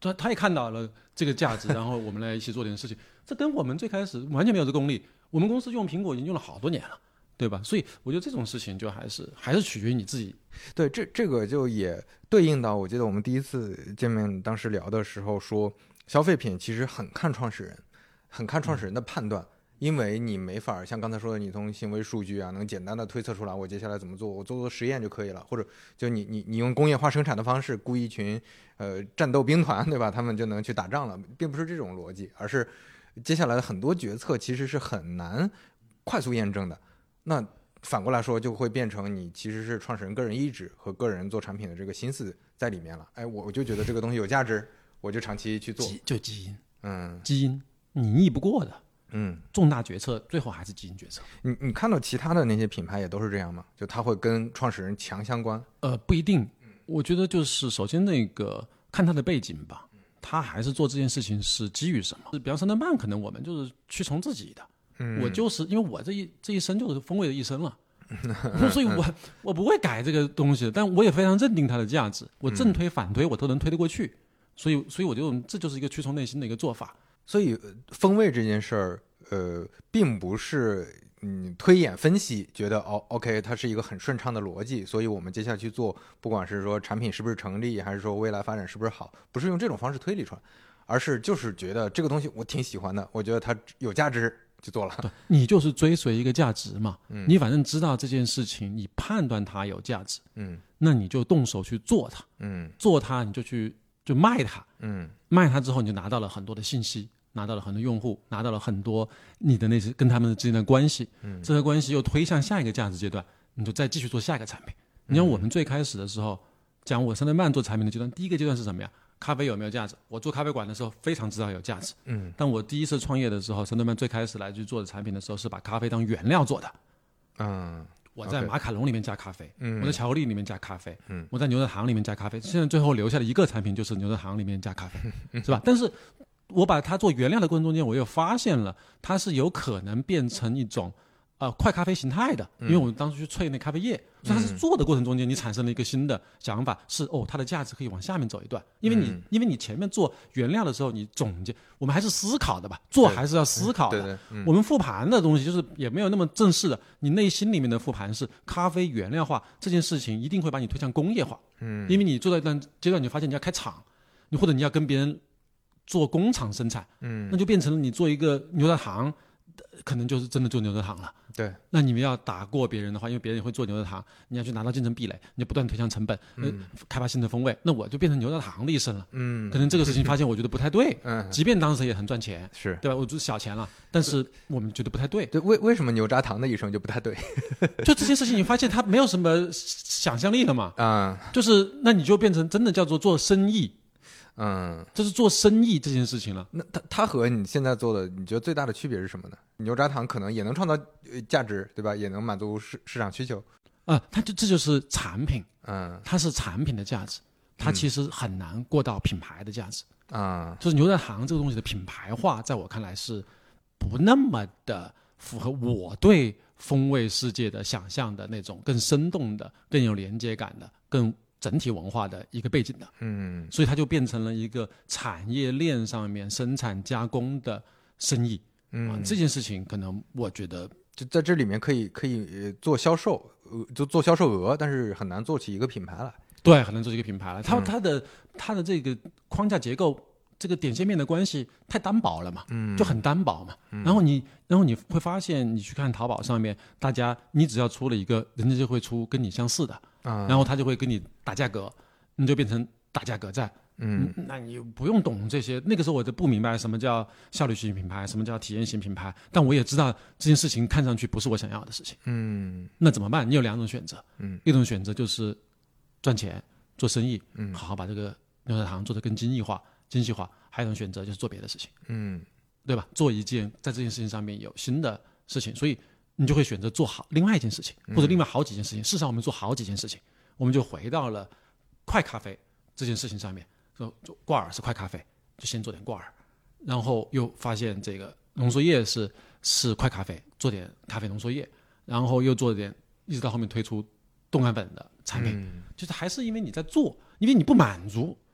他他也看到了这个价值，然后我们来一起做点事情。这跟我们最开始完全没有这功力。我们公司用苹果已经用了好多年了，对吧？所以我觉得这种事情就还是还是取决于你自己。 对，这这个就也对应到，我记得我们第一次见面当时聊的时候说，消费品其实很看创始人，很看创始人的判断。嗯，因为你没法像刚才说的，你从行为数据啊，能简单的推测出来我接下来怎么做，我做做实验就可以了，或者就你你你用工业化生产的方式雇一群呃战斗兵团，对吧？他们就能去打仗了，并不是这种逻辑，而是接下来的很多决策其实是很难快速验证的。那反过来说，就会变成你其实是创始人个人意志和个人做产品的这个心思在里面了。哎，我就觉得这个东西有价值，我就长期去做。 就基因， 嗯， 基因你逆不过的。 嗯， 重大决策最后还是基因决策。 你你看到其他的那些品牌也都是这样吗？就它会跟创始人强相关？ 呃，不一定。我觉得就是首先那个看他的背景吧，他还是做这件事情是基于什么？比方说圣诞可能我们就是屈从自己的。嗯，我就是因为我这一这一生就是风味的一生了，所以我我不会改这个东西，但我也非常认定它的价值，我正推反推我都能推得过去，所以所以我就这就是一个屈从内心的一个做法。 所以风味这件事儿，呃，并不是嗯推演分析觉得哦 ，OK， 它是一个很顺畅的逻辑，所以我们接下去做，不管是说产品是不是成立，还是说未来发展是不是好，不是用这种方式推理出来，而是就是觉得这个东西我挺喜欢的，我觉得它有价值就做了。 对，你就是追随一个价值嘛， 嗯， 你反正知道这件事情，你判断它有价值， 嗯， 那你就动手去做它， 嗯， 做它你就去就卖它， 嗯， 卖它之后你就拿到了很多的信息。拿到了很多用户，拿到了很多你的那些跟他们之间的关系，嗯，这个关系又推向下一个价值阶段，你就再继续做下一个产品。你像我们最开始的时候，讲我圣诞曼做产品的阶段，第一个阶段是什么呀？咖啡有没有价值？我做咖啡馆的时候非常知道有价值，嗯，但我第一次创业的时候，圣诞曼最开始来去做的产品的时候，是把咖啡当原料做的，嗯。我在马卡龙里面加咖啡，嗯，我在巧克力里面加咖啡，嗯，我在牛轧糖里面加咖啡，现在最后留下的一个产品就是牛轧糖里面加咖啡，是吧？但是我把它做原料的过程中间，我又发现了它是有可能变成一种呃快咖啡形态的，因为我们当时去萃那咖啡液，所以它是做的过程中间，你产生了一个新的想法，是哦，它的价值可以往下面走一段，因为你、嗯、因为你前面做原料的时候，你总结，我们还是思考的吧，做还是要思考的。 对对对嗯、 我们复盘的东西就是也没有那么正式的，你内心里面的复盘是咖啡原料化这件事情一定会把你推向工业化，嗯，因为你做到一段阶段，你发现你要开厂，你或者你要跟别人做工厂生产，嗯，那就变成了你做一个牛轧糖，可能就是真的做牛轧糖了。 对， 那你们要打过别人的话，因为别人也会做牛轧糖，你要去拿到竞争壁垒，你要不断推向成本，嗯、呃，开发新的风味，那我就变成牛轧糖的一生了。嗯，可能这个事情发现我觉得不太对，嗯，即便当时也很赚钱， 是对吧？我就是小钱了，但是我们觉得不太对。 对，为为什么牛轧糖的一生就不太对？ 就这件事情，你发现它没有什么想象力了嘛？啊、嗯，就是那你就变成真的叫做做生意。嗯，这是做生意这件事情了。 那它它和你现在做的，你觉得最大的区别是什么呢？牛轧糖可能也能创造价值，对吧？也能满足市市场需求。 啊、呃，它就这就是产品，嗯，它是产品的价值，它其实很难过到品牌的价值啊、嗯。就是牛轧糖这个东西的品牌化，在我看来是不那么的符合我对风味世界的想象的那种更生动的、更有连接感的、更整体文化的一个背景的，嗯，所以它就变成了一个产业链上面生产加工的生意，嗯，啊、这件事情可能我觉得就在这里面可以可以做销售，呃，就做销售额，但是很难做起一个品牌来。 对，很难做起一个品牌来。它、嗯、它的它的这个框架结构，这个点线面的关系太单薄了嘛，嗯，就很单薄嘛。嗯、然后你然后你会发现，你去看淘宝上面，大家你只要出了一个，人家就会出跟你相似的。然后他就会跟你打价格，你就变成打价格战。嗯，那你不用懂这些。那个时候我就不明白什么叫效率型品牌，什么叫体验型品牌。但我也知道这件事情看上去不是我想要的事情。嗯，那怎么办？你有两种选择。嗯，一种选择就是赚钱做生意，嗯，好好把这个牛轧糖做得更精益化、精细化。还有一种选择就是做别的事情。嗯，对吧？做一件在这件事情上面有新的事情，所以你就会选择做好另外一件事情，或者另外好几件事情。事实上，我们做好几件事情，我们就回到了快咖啡这件事情上面。说挂耳是快咖啡，就先做点挂耳，然后又发现这个浓缩液是是快咖啡，做点咖啡浓缩液，然后又做点，一直到后面推出冻干粉的产品，嗯、就是还是因为你在做，因为你不满足，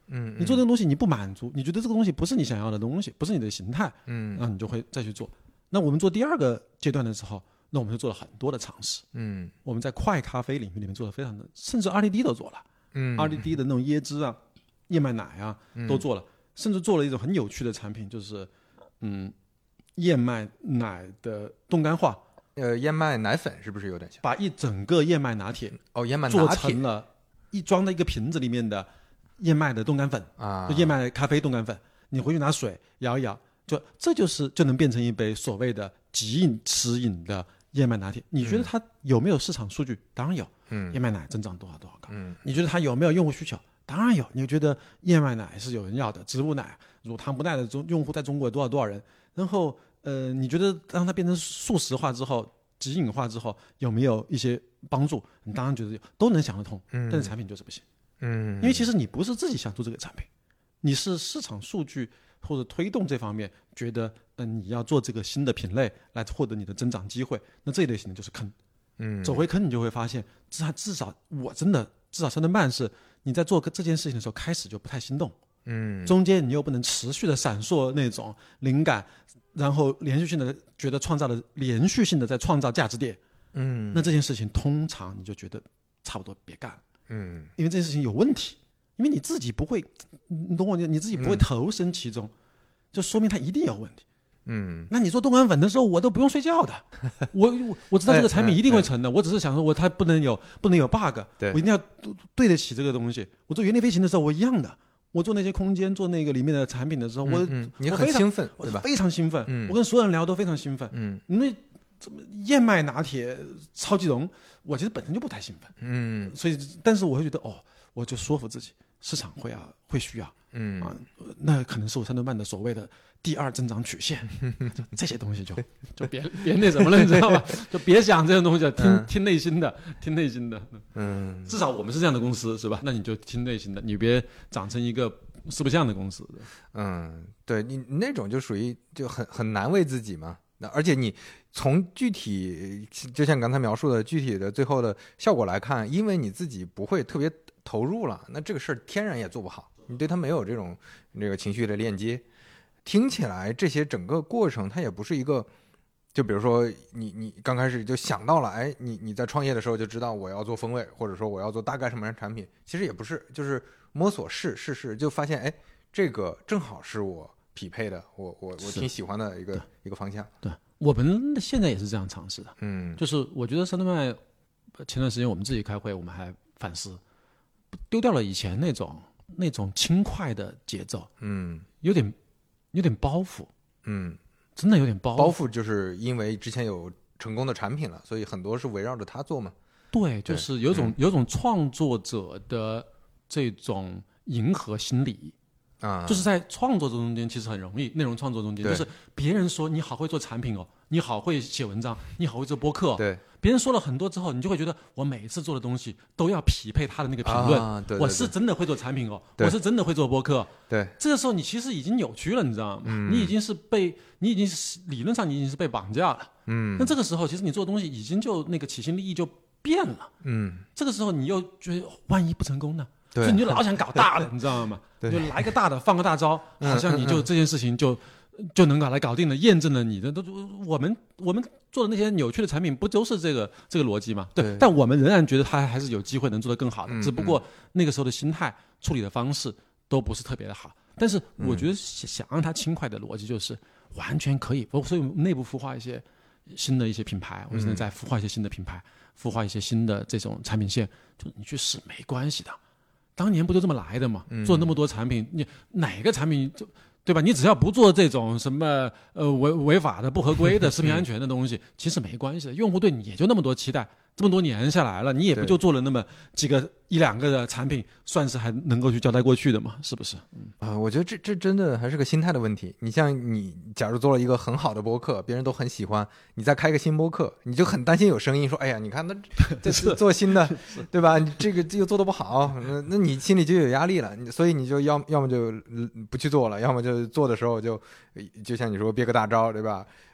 嗯， 你做这个东西你不满足，你觉得这个东西不是你想要的东西，不是你的形态， 嗯， 那你就会再去做。那我们做第二个阶段的时候，那我们就做了很多的尝试。 嗯， 我们在快咖啡领域里面做的非常的，甚至 R D D 都做了。 嗯 ，R D D 的那种椰汁啊、燕麦奶啊都做了，甚至做了一种很有趣的产品，就是嗯，燕麦奶的冻干化。 呃，燕麦奶粉是不是有点像？ 把一整个燕麦拿铁哦，燕麦做拿铁成了一装在一个瓶子里面的燕麦的冻干粉啊， 就燕麦咖啡冻干粉，你回去拿水摇一摇，就这就是就能变成一杯所谓的即饮吃饮的燕麦拿铁。你觉得它有没有市场数据？当然有。嗯，燕麦奶增长多少多少高？嗯，你觉得它有没有用户需求？当然有。你觉得燕麦奶是有人要的，植物奶、乳糖不耐的中用户在中国有多少多少人？然后呃，你觉得当它变成速食化之后？即饮化之后有没有一些帮助？你当然觉得有，都能想得通。嗯，但是产品就是不行。嗯，因为其实你不是自己想做这个产品，你是市场数据或者推动这方面觉得，嗯、呃，你要做这个新的品类来获得你的增长机会，那这一类型的就是坑。嗯，走回坑你就会发现，至少至少我真的至少三顿半是你在做这件事情的时候开始就不太心动。嗯，中间你又不能持续的闪烁那种灵感。然后连续性的觉得创造了连续性的在创造价值点，嗯，那这件事情通常你就觉得差不多别干了，嗯，因为这件事情有问题，因为你自己不会，你懂我，你自己不会投身其中，嗯、就说明它一定有问题，嗯，那你做冻干粉的时候，我都不用睡觉的，我我我知道这个产品一定会成的，哎哎哎、我只是想说我它不能有不能有 bug， 对， 我一定要对得起这个东西。我做原力飞行的时候，我一样的。我做那些空间，做那个里面的产品的时候，我、 嗯嗯、你很兴奋， 对吧？ 非常兴奋、嗯，我跟所有人聊都非常兴奋。嗯，因为怎么燕麦拿铁、超级浓，我其实本身就不太兴奋。嗯，所以但是我会觉得，哦，我就说服自己，市场会啊，会需要。嗯啊，那可能是我三顿半的所谓的第二增长曲线，这些东西就就别别那什么了，你知道吧？就别想这些东西，听、嗯、听内心的，听内心的。嗯，至少我们是这样的公司，是吧？那你就听内心的，你别长成一个四不像的公司。 嗯，对你那种就属于就很很难为自己嘛。而且你从具体，就像刚才描述的具体的最后的效果来看，因为你自己不会特别投入了，那这个事儿天然也做不好。你对它没有这种这个情绪的链接，听起来这些整个过程它也不是一个，就比如说你你刚开始就想到了，哎，你你在创业的时候就知道我要做风味，或者说我要做大概什么样的产品，其实也不是，就是摸索试试试，就发现哎，这个正好是我匹配的，我我我挺喜欢的一个一个方向。 对，我们现在也是这样尝试的，嗯，就是我觉得三顿半前段时间我们自己开会，我们还反思，丢掉了以前那种。那种轻快的节奏，嗯，有点有点包袱，嗯，真的有点包袱。 包袱就是因为之前有成功的产品了，所以很多是围绕着它做嘛。 对，就是有种、嗯、有种创作者的这种迎合心理啊，就是在创作中间其实很容易，内容创作中间就是别人说你好会做产品哦，你好会写文章，你好会做播客、哦， 对。 别人说了很多之后，你就会觉得我每一次做的东西都要匹配他的那个评论、 啊对对对。 我是真的会做产品哦，我是真的会做播客。 对， 这个时候你其实已经扭曲了，你知道吗？嗯、你已经是被，你已经是理论上你已经是被绑架了。嗯，那这个时候其实你做的东西已经就那个起心立意就变了。嗯，这个时候你又觉得万一不成功呢？ 对， 所以你就老想搞大的，你知道吗？就来个大的，放个大招，好像你就、嗯、这件事情就。就能把它搞定了，验证了你的都我们我们做的那些扭曲的产品，不都是这个这个逻辑吗？对，对但我们仍然觉得它还是有机会能做得更好的，嗯、只不过那个时候的心态、处理的方式都不是特别的好。但是我觉得想让它轻快的逻辑就是完全可以，所以内部孵化一些新的一些品牌，我现在在孵化一些新的品牌，孵化一些新的这种产品线，就你去试没关系的。当年不就这么来的嘛？做那么多产品，你哪个产品就。对吧？你只要不做这种什么呃违违法的、不合规的食品安全的东西，其实没关系的。用户对你也就那么多期待，这么多年下来了，你也不就做了那么几个一两个的产品，算是还能够去交代过去的嘛？是不是？ 嗯啊、呃，我觉得这这真的还是个心态的问题。你像你，假如做了一个很好的播客，别人都很喜欢，你再开个新播客，你就很担心有声音说：“哎呀，你看那这是做新的，对吧？你这个这个做的不好，那那你心里就有压力了。所以你就要要么就不去做了，要么就做的时候就就像你说憋个大招，对吧？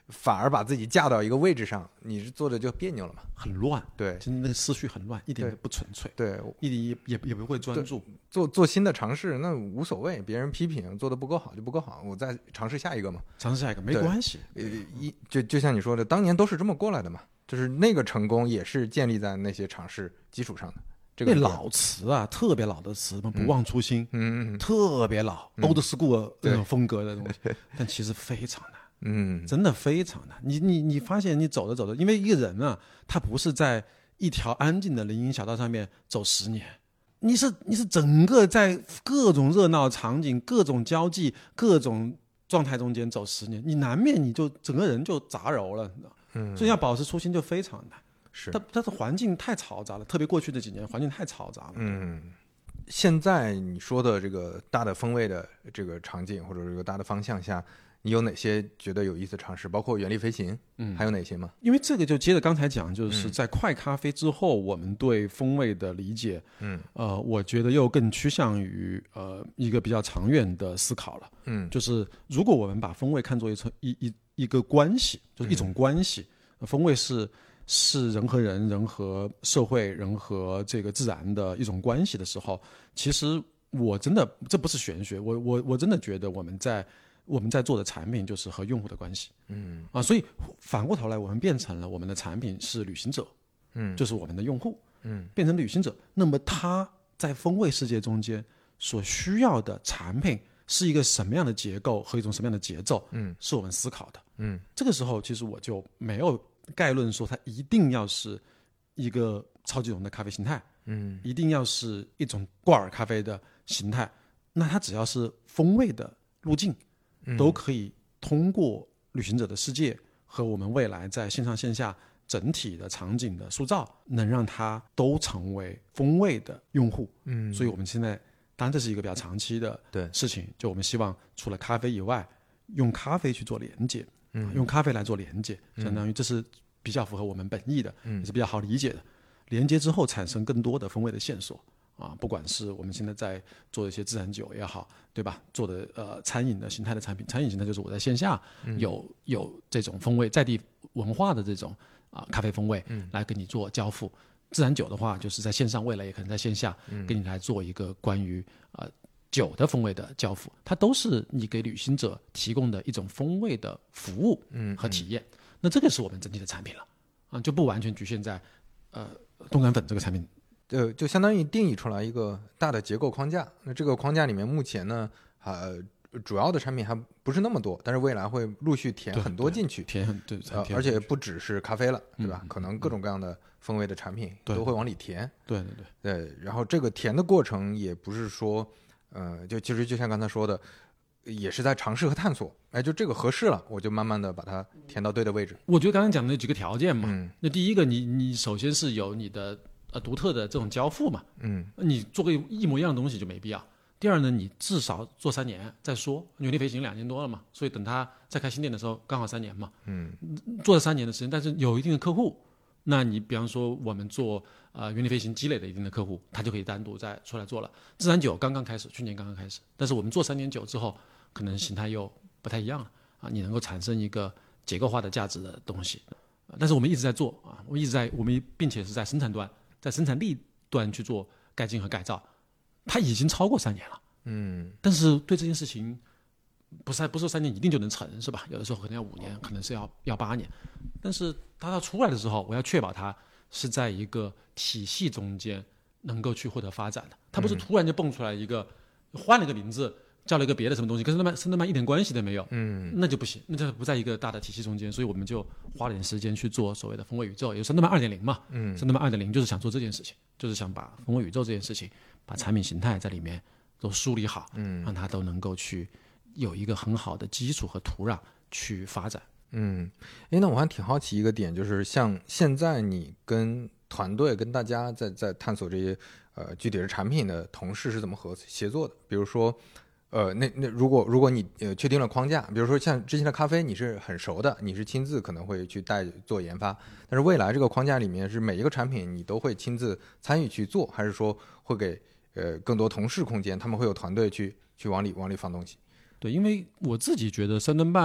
反而把自己架到一个位置上，你是做的就别扭了嘛， 很乱， 对， 真的那个思绪很乱，一点也不纯粹， 对， 一点也也也不会专注。 做做新的尝试那无所谓，别人批评做的不够好就不够好，我再尝试下一个嘛， 尝试下一个没关系。 呃，一就就像你说的，当年都是这么过来的嘛，就是那个成功也是建立在那些尝试基础上的。这个那老词啊，特别老的词，什么不忘初心， 嗯嗯， 特别老、 嗯、 old school 那种风格的东西，但其实非常难， 嗯， 真的非常难。你你你发现你走着走着，因为一个人啊，他不是在一条安静的林荫小道上面走十年，你是你是整个在各种热闹场景、各种交际、各种状态中间走十年，你难免你就整个人就杂糅了，你知道？嗯，所以要保持初心就非常难。 是， 它它的环境太嘈杂了，特别过去这几年环境太嘈杂了。 嗯，现在你说的这个大的风味的这个场景或者这个大的方向下，你有哪些觉得有意思的尝试？包括原力飞行，嗯，还有哪些吗？ 因为这个就接着刚才讲，就是在快咖啡之后，我们对风味的理解，嗯，呃，我觉得又更趋向于呃一个比较长远的思考了。嗯，就是如果我们把风味看作一层一一一个关系，就是一种关系，嗯、风味是。是人和人、人和社会、人和这个自然的一种关系的时候，其实我真的这不是玄学，我我我真的觉得我们在我们在做的产品就是和用户的关系，嗯啊，所以反过头来，我们变成了我们的产品是旅行者，嗯，就是我们的用户，嗯，变成旅行者，那么他在风味世界中间所需要的产品是一个什么样的结构和一种什么样的节奏，嗯，是我们思考的，嗯，这个时候其实我就没有。概论说它一定要是一个超级浓的咖啡形态，嗯，一定要是一种挂耳咖啡的形态，那它只要是风味的路径，嗯、都可以通过旅行者的世界和我们未来在线上线下整体的场景的塑造，能让它都成为风味的用户，嗯，所以我们现在当然这是一个比较长期的事情，就我们希望除了咖啡以外，用咖啡去做连接。嗯，用咖啡来做连接，相当于这是比较符合我们本意的，嗯，也是比较好理解的。连接之后产生更多的风味的线索啊，不管是我们现在在做一些自然酒也好，对吧？做的呃餐饮的形态的产品，餐饮形态就是我在线下有、嗯、有这种风味在地文化的这种啊咖啡风味，嗯，来跟你做交付。自然酒的话，就是在线上，未来也可能在线下跟你来做一个关于啊。酒的风味的交付，它都是你给旅行者提供的一种风味的服务和体验。嗯嗯、那这个是我们整体的产品了啊，就不完全局限在呃冻干粉这个产品。 呃，就相当于定义出来一个大的结构框架。那这个框架里面，目前呢，呃，主要的产品还不是那么多，但是未来会陆续填很多进去， 填很对、 呃，而且不只是咖啡了，对吧？嗯、可能各种各样的风味的产品都会往里填。 对对对对，然后这个填的过程也不是说。呃，就其实就像刚才说的，也是在尝试和探索。哎，就这个合适了，我就慢慢的把它填到对的位置。 我觉得刚才讲的那几个条件嘛，嗯、那第一个你你首先是有你的呃独特的这种交付嘛，嗯，你做个一模一样的东西就没必要。第二呢，你至少做三年再说，原力飞行两年多了嘛，所以等他再开新店的时候刚好三年嘛，嗯，做了三年的时间，但是有一定的客户。那你比方说我们做呃原力飞行积累的一定的客户，他就可以单独再出来做了。自然酒刚刚开始，去年刚刚开始，但是我们做三年酒之后，可能形态又不太一样了啊，你能够产生一个结构化的价值的东西。但是我们一直在做啊，我一直在我们并且是在生产端，在生产力端去做改进和改造，它已经超过三年了，嗯，但是对这件事情。不是不是三年一定就能成是吧？有的时候可能要五年，可能是要要八年。但是它要出来的时候，我要确保它是在一个体系中间能够去获得发展的。它不是突然就蹦出来一个，嗯、换了个名字，叫了一个别的什么东西，跟生态曼生态曼一点关系都没有，嗯，那就不行，那就不在一个大的体系中间。所以我们就花了点时间去做所谓的风味宇宙，也就是生态曼二点零嘛，嗯，生态曼二点零就是想做这件事情，就是想把风味宇宙这件事情，把产品形态在里面都梳理好，嗯，让它都能够去。有一个很好的基础和土壤去发展。 嗯，哎，那我还挺好奇一个点，就是像现在你跟团队跟大家在在探索这些呃具体的产品的同事是怎么合协作的？比如说，呃，那那如果如果你呃确定了框架，比如说像之前的咖啡，你是很熟的，你是亲自可能会去带做研发，但是未来这个框架里面是每一个产品你都会亲自参与去做，还是说会给呃更多同事空间，他们会有团队去去往里往里放东西？ 对，因为我自己觉得三顿半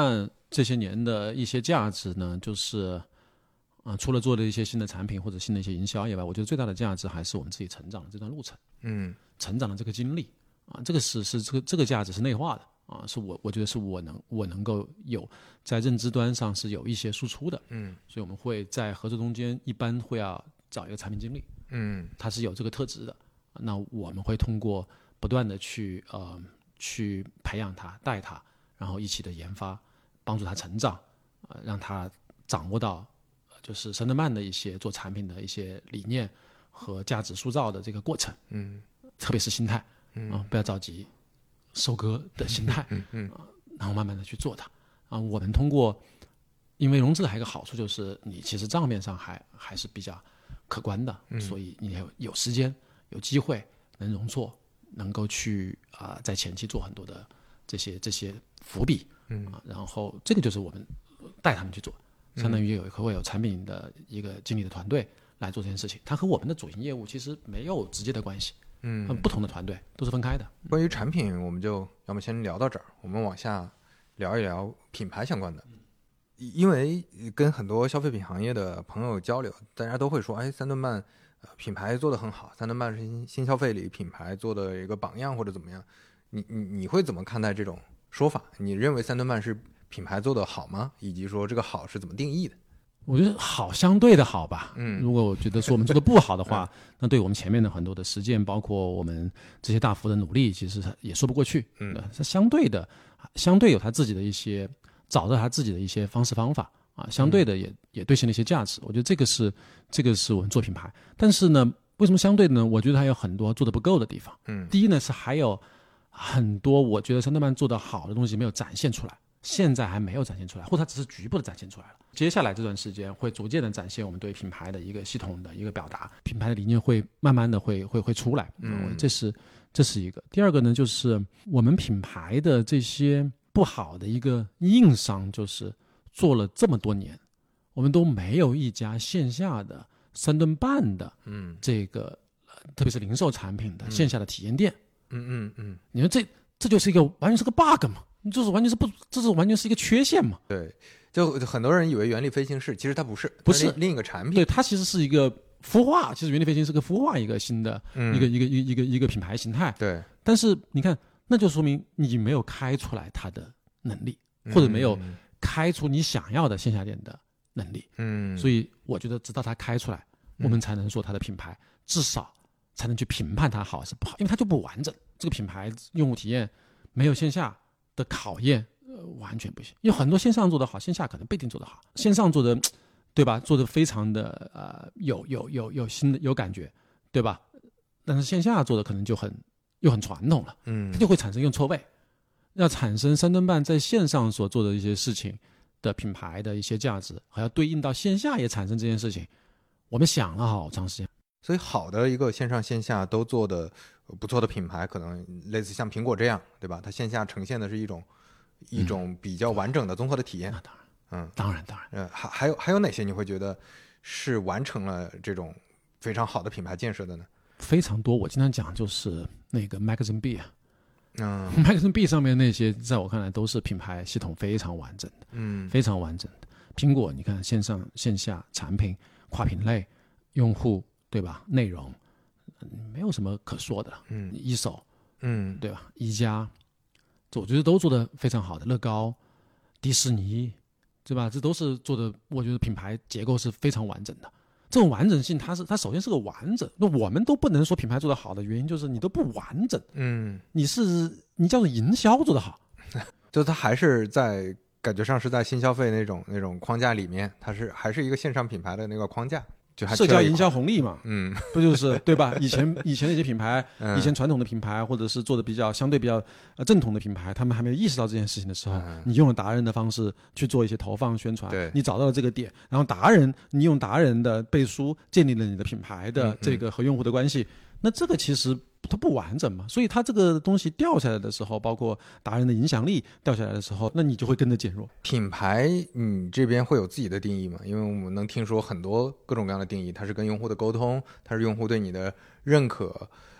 这些年的一些价值呢，就是啊、呃，除了做的一些新的产品或者新的一些营销以外，我觉得最大的价值还是我们自己成长的这段路程， 嗯， 成长的这个经历啊，这个是是这个这个价值是内化的啊，是我我觉得是我能我能够有在认知端上是有一些输出的， 嗯， 所以我们会在合作中间一般会要找一个产品经理， 嗯， 他是有这个特质的，那我们会通过不断的去呃去培养他、带他，然后一起的研发，帮助他成长，呃，让他掌握到就是山德曼的一些做产品的一些理念和价值塑造的这个过程， 嗯， 特别是心态， 嗯啊，不要着急收割的心态， 嗯嗯， 啊，然后慢慢的去做它，啊，我们通过，因为融资还有一个好处就是你其实账面上还还是比较可观的， 嗯所以你有有时间有机会能容错，能够去啊、呃、在前期做很多的这些这些伏笔， 嗯啊，然后这个就是我们带他们去做，相当于有会有产品的一个经理的团队来做这件事情，它和我们的主营业务其实没有直接的关系， 嗯， 不同的团队都是分开的。 关于产品，我们就要么先聊到这儿，我们往下聊一聊品牌相关的。因为跟很多消费品行业的朋友交流，大家都会说，哎，三顿半呃品牌做得很好，三顿半是新新消费里品牌做的一个榜样或者怎么样。你你你会怎么看待这种说法？你认为三顿半是品牌做得好吗？以及说这个好是怎么定义的？ 我觉得好相对的好吧， 嗯， 如果我觉得说我们做的不好的话，那对我们前面的很多的实践，包括我们这些大幅的努力，其实也说不过去。 嗯， 是相对的，相对有他自己的一些找到他自己的一些方式方法啊，相对的也、嗯、也兑现了一些价值。我觉得这个是这个是我们做品牌，但是呢，为什么相对的呢？我觉得还有很多做的不够的地方。 嗯， 第一呢是还有很多我觉得三顿半做的好的东西没有展现出来。现在还没有展现出来，或者它只是局部的展现出来了。接下来这段时间会逐渐的展现我们对品牌的一个系统的一个表达，品牌的理念会慢慢的会会会出来。嗯，这是这是一个。第二个呢，就是我们品牌的这些不好的一个硬伤，就是做了这么多年，我们都没有一家线下的三顿半的，嗯，这个特别是零售产品的线下的体验店。 嗯嗯嗯， 你说这这就是一个完全是个 bug 嘛？就是完全是不，这是完全是一个缺陷嘛？ 对，就很多人以为原力飞行是，其实它不是， 不是另一个产品。 对，它其实是一个孵化，其实原力飞行是个孵化一个新的、 嗯、 一个一个一个一个一个品牌形态。 对， 但是你看，那就说明你没有开出来它的能力，或者没有开出你想要的线下店的能力。嗯，所以我觉得直到它开出来，我们才能说它的品牌、嗯、至少才能去评判它好还是不好，因为它就不完整。这个品牌用户体验没有线下的考验，呃，完全不行。有很多线上做得好，线下可能不一定做得好。线上做的，对吧？做的非常的呃，有有有有新的有感觉，对吧？但是线下做的可能就很又很传统了，嗯，它就会产生用错位。要产生三顿半在线上所做的一些事情的品牌的一些价值，还要对应到线下也产生这件事情，我们想了好长时间。 所以好的一个线上线下都做的不错的品牌，可能类似像苹果这样，对吧？它线下呈现的是一种、嗯、一种比较完整的综合的体验。 那当然， 嗯， 当然当然。 呃，还还有还有哪些你会觉得是完成了这种非常好的品牌建设的呢？ 非常多，我经常讲就是那个 Magazine B 啊， 嗯 ，Magazine B 上面那些，在我看来都是品牌系统非常完整的， 嗯， 非常完整的。苹果，你看线上线下产品、跨品类、用户。对吧？内容没有什么可说的，嗯，一手，嗯，对吧？一加，我觉得都做得非常好的。乐高、迪士尼，对吧？这都是做的，我觉得品牌结构是非常完整的。这种完整性，它是它首先是个完整。那我们都不能说品牌做得好的原因，就是你都不完整，嗯，你是你叫做营销做得好， 就它还是在感觉上是在新消费那种那种框架里面，它是还是一个线上品牌的那个框架。 社交营销红利嘛， 嗯， 不就是对吧？以前以前那些品牌，嗯、以前传统的品牌，或者是做的比较相对比较呃正统的品牌，他们还没有意识到这件事情的时候，嗯、你用了达人的方式去做一些投放宣传， 对， 你找到了这个点，然后达人，你用达人的背书建立了你的品牌的这个和用户的关系，嗯嗯那这个其实它不完整嘛，所以它这个东西掉下来的时候，包括达人的影响力掉下来的时候，那你就会跟着减弱。 品牌你这边会有自己的定义吗？因为我们能听说很多各种各样的定义，它是跟用户的沟通，它是用户对你的认可，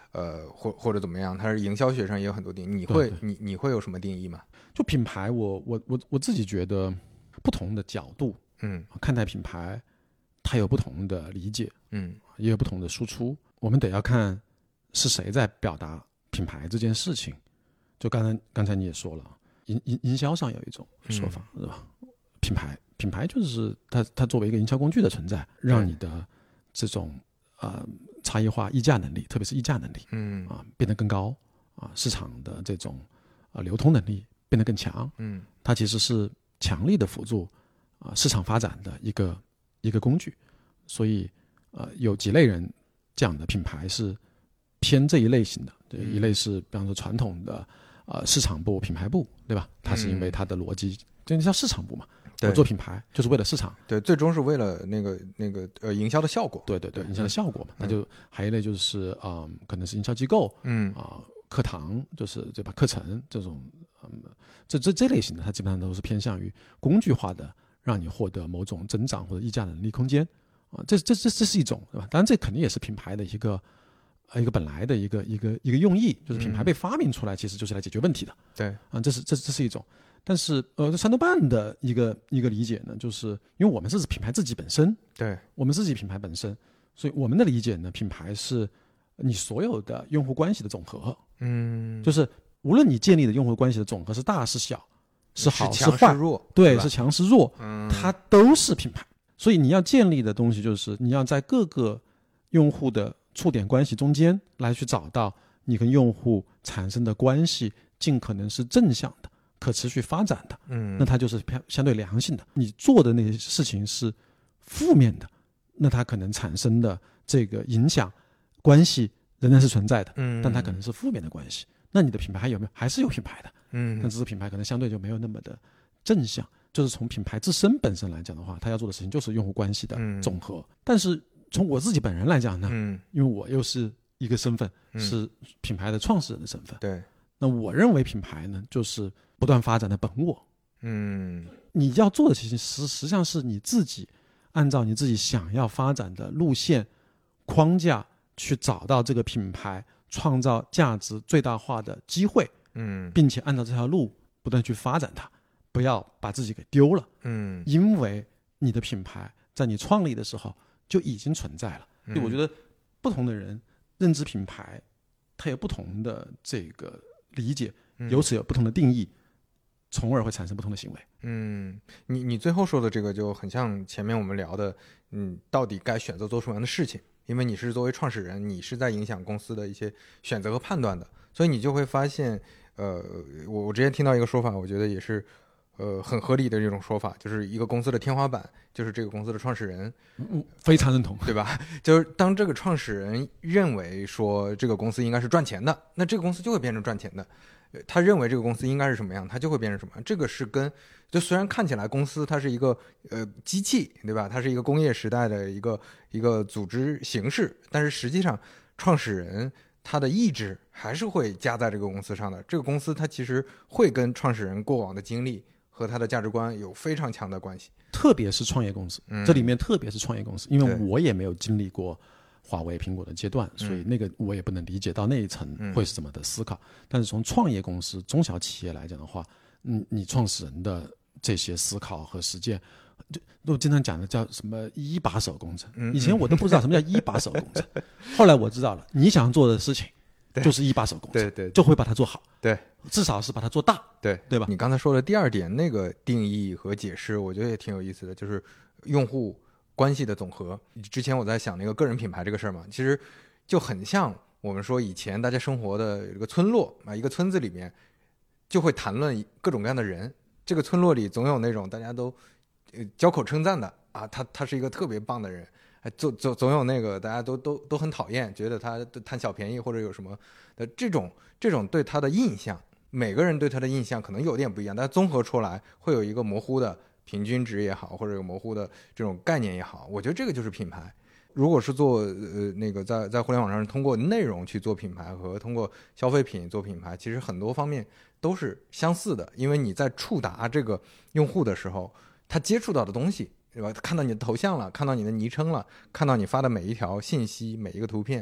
呃，或或者怎么样，它是营销学上也有很多定义。你会对对你你会有什么定义吗？ 就品牌我，我我我自己觉得，不同的角度， 嗯看待品牌，它有不同的理解， 嗯也有不同的输出。我们得要看是谁在表达品牌这件事情。就刚才刚才你也说了，营营营销上有一种说法，是吧？品牌品牌就是它它作为一个营销工具的存在，让你的这种呃差异化议价能力，特别是议价能力， 嗯啊变得更高啊，市场的这种啊流通能力变得更强， 嗯， 它其实是强力的辅助啊市场发展的一个一个工具。所以呃有几类人讲的品牌是偏这一类型的，对，一类是比方说传统的呃市场部品牌部，对吧？它是因为它的逻辑，就叫市场部嘛，我做品牌就是为了市场， 对，最终是为了那个那个呃营销的效果， 对对对，营销的效果嘛。那就还有一类就是啊、呃，可能是营销机构， 嗯啊、呃，课堂就是对吧？课程这种，嗯，这这这类型的，它基本上都是偏向于工具化的，让你获得某种增长或者溢价能力空间啊。这这这这是一种，对吧？当然，这肯定也是品牌的一个。一个本来的一个一个一个用意，就是品牌被发明出来，其实就是来解决问题的。 对啊，这是这这是一种。但是呃，山东办的一个一个理解呢，就是因为我们是品牌自己本身， 对， 我们自己品牌本身，所以我们的理解呢，品牌是你所有的用户关系的总和。 嗯， 就是无论你建立的用户关系的总和是大是小，是好是坏， 弱， 对，是强是弱， 嗯， 它都是品牌。所以你要建立的东西就是你要在各个用户的触点关系中间来去找到你跟用户产生的关系尽可能是正向的、可持续发展的， 嗯， 那它就是相对良性的。你做的那些事情是负面的，那它可能产生的这个影响关系仍然是存在的， 嗯， 但它可能是负面的关系。那你的品牌还有没有？还是有品牌的， 嗯， 但只是品牌可能相对就没有那么的正向。就是从品牌自身本身来讲的话，它要做的事情就是用户关系的总和。嗯、但是从我自己本人来讲呢， 嗯， 因为我又是一个身份、 嗯、 是品牌的创始人的身份， 对， 那我认为品牌呢就是不断发展的本我。 嗯， 你要做的事情实实际上是你自己按照你自己想要发展的路线框架去找到这个品牌创造价值最大化的机会， 嗯， 并且按照这条路不断去发展它。不要把自己给丢了， 嗯， 因为你的品牌在你创立的时候就已经存在了。所以我觉得不同的人认知品牌，它有不同的这个理解，由此有不同的定义，从而会产生不同的行为。 嗯，你你最后说的这个就很像前面我们聊的，嗯，到底该选择做什么样的事情？因为你是作为创始人，你是在影响公司的一些选择和判断的，所以你就会发现，呃，我我之前听到一个说法，我觉得也是。呃，很合理的这种说法，就是一个公司的天花板就是这个公司的创始人， 嗯，非常认同， 对吧？就是当这个创始人认为说这个公司应该是赚钱的，那这个公司就会变成赚钱的。他认为这个公司应该是什么样，他就会变成什么样。这个是跟就虽然看起来公司它是一个呃机器，对吧？它是一个工业时代的一个一个组织形式，但是实际上创始人他的意志还是会加在这个公司上的。这个公司它其实会跟创始人过往的经历和他的价值观有非常强的关系， 特别是创业公司， 嗯、 这里面特别是创业公司，因为我也没有经历过华为、苹果的阶段，所以那个我也不能理解到那一层会是怎么的思考。嗯、但是从创业公司、中小企业来讲的话，嗯，你创始人的这些思考和实践，就我经常讲的叫什么一把手工程。 嗯、 以前我都不知道什么叫一把手工程，后来我知道了，你想做的事情就是一把手工程， 对 对, 对， 就会把它做好。 对。 至少是把它做大， 对对吧？ 你刚才说的第二点那个定义和解释，我觉得也挺有意思的，就是用户关系的总和。之前我在想那个个人品牌这个事儿嘛，其实就很像我们说以前大家生活的这个村落啊，一个村子里面就会谈论各种各样的人，这个村落里总有那种大家都呃交口称赞的啊，他他是一个特别棒的人。总总总有那个大家都都都很讨厌，觉得他贪小便宜或者有什么的这种这种对他的印象，每个人对他的印象可能有点不一样，但综合出来会有一个模糊的平均值也好，或者有模糊的这种概念也好，我觉得这个就是品牌。如果是做呃那个在在互联网上通过内容去做品牌和通过消费品做品牌，其实很多方面都是相似的，因为你在触达这个用户的时候，他接触到的东西。对吧？看到你的头像了，看到你的昵称了，看到你发的每一条信息、每一个图片，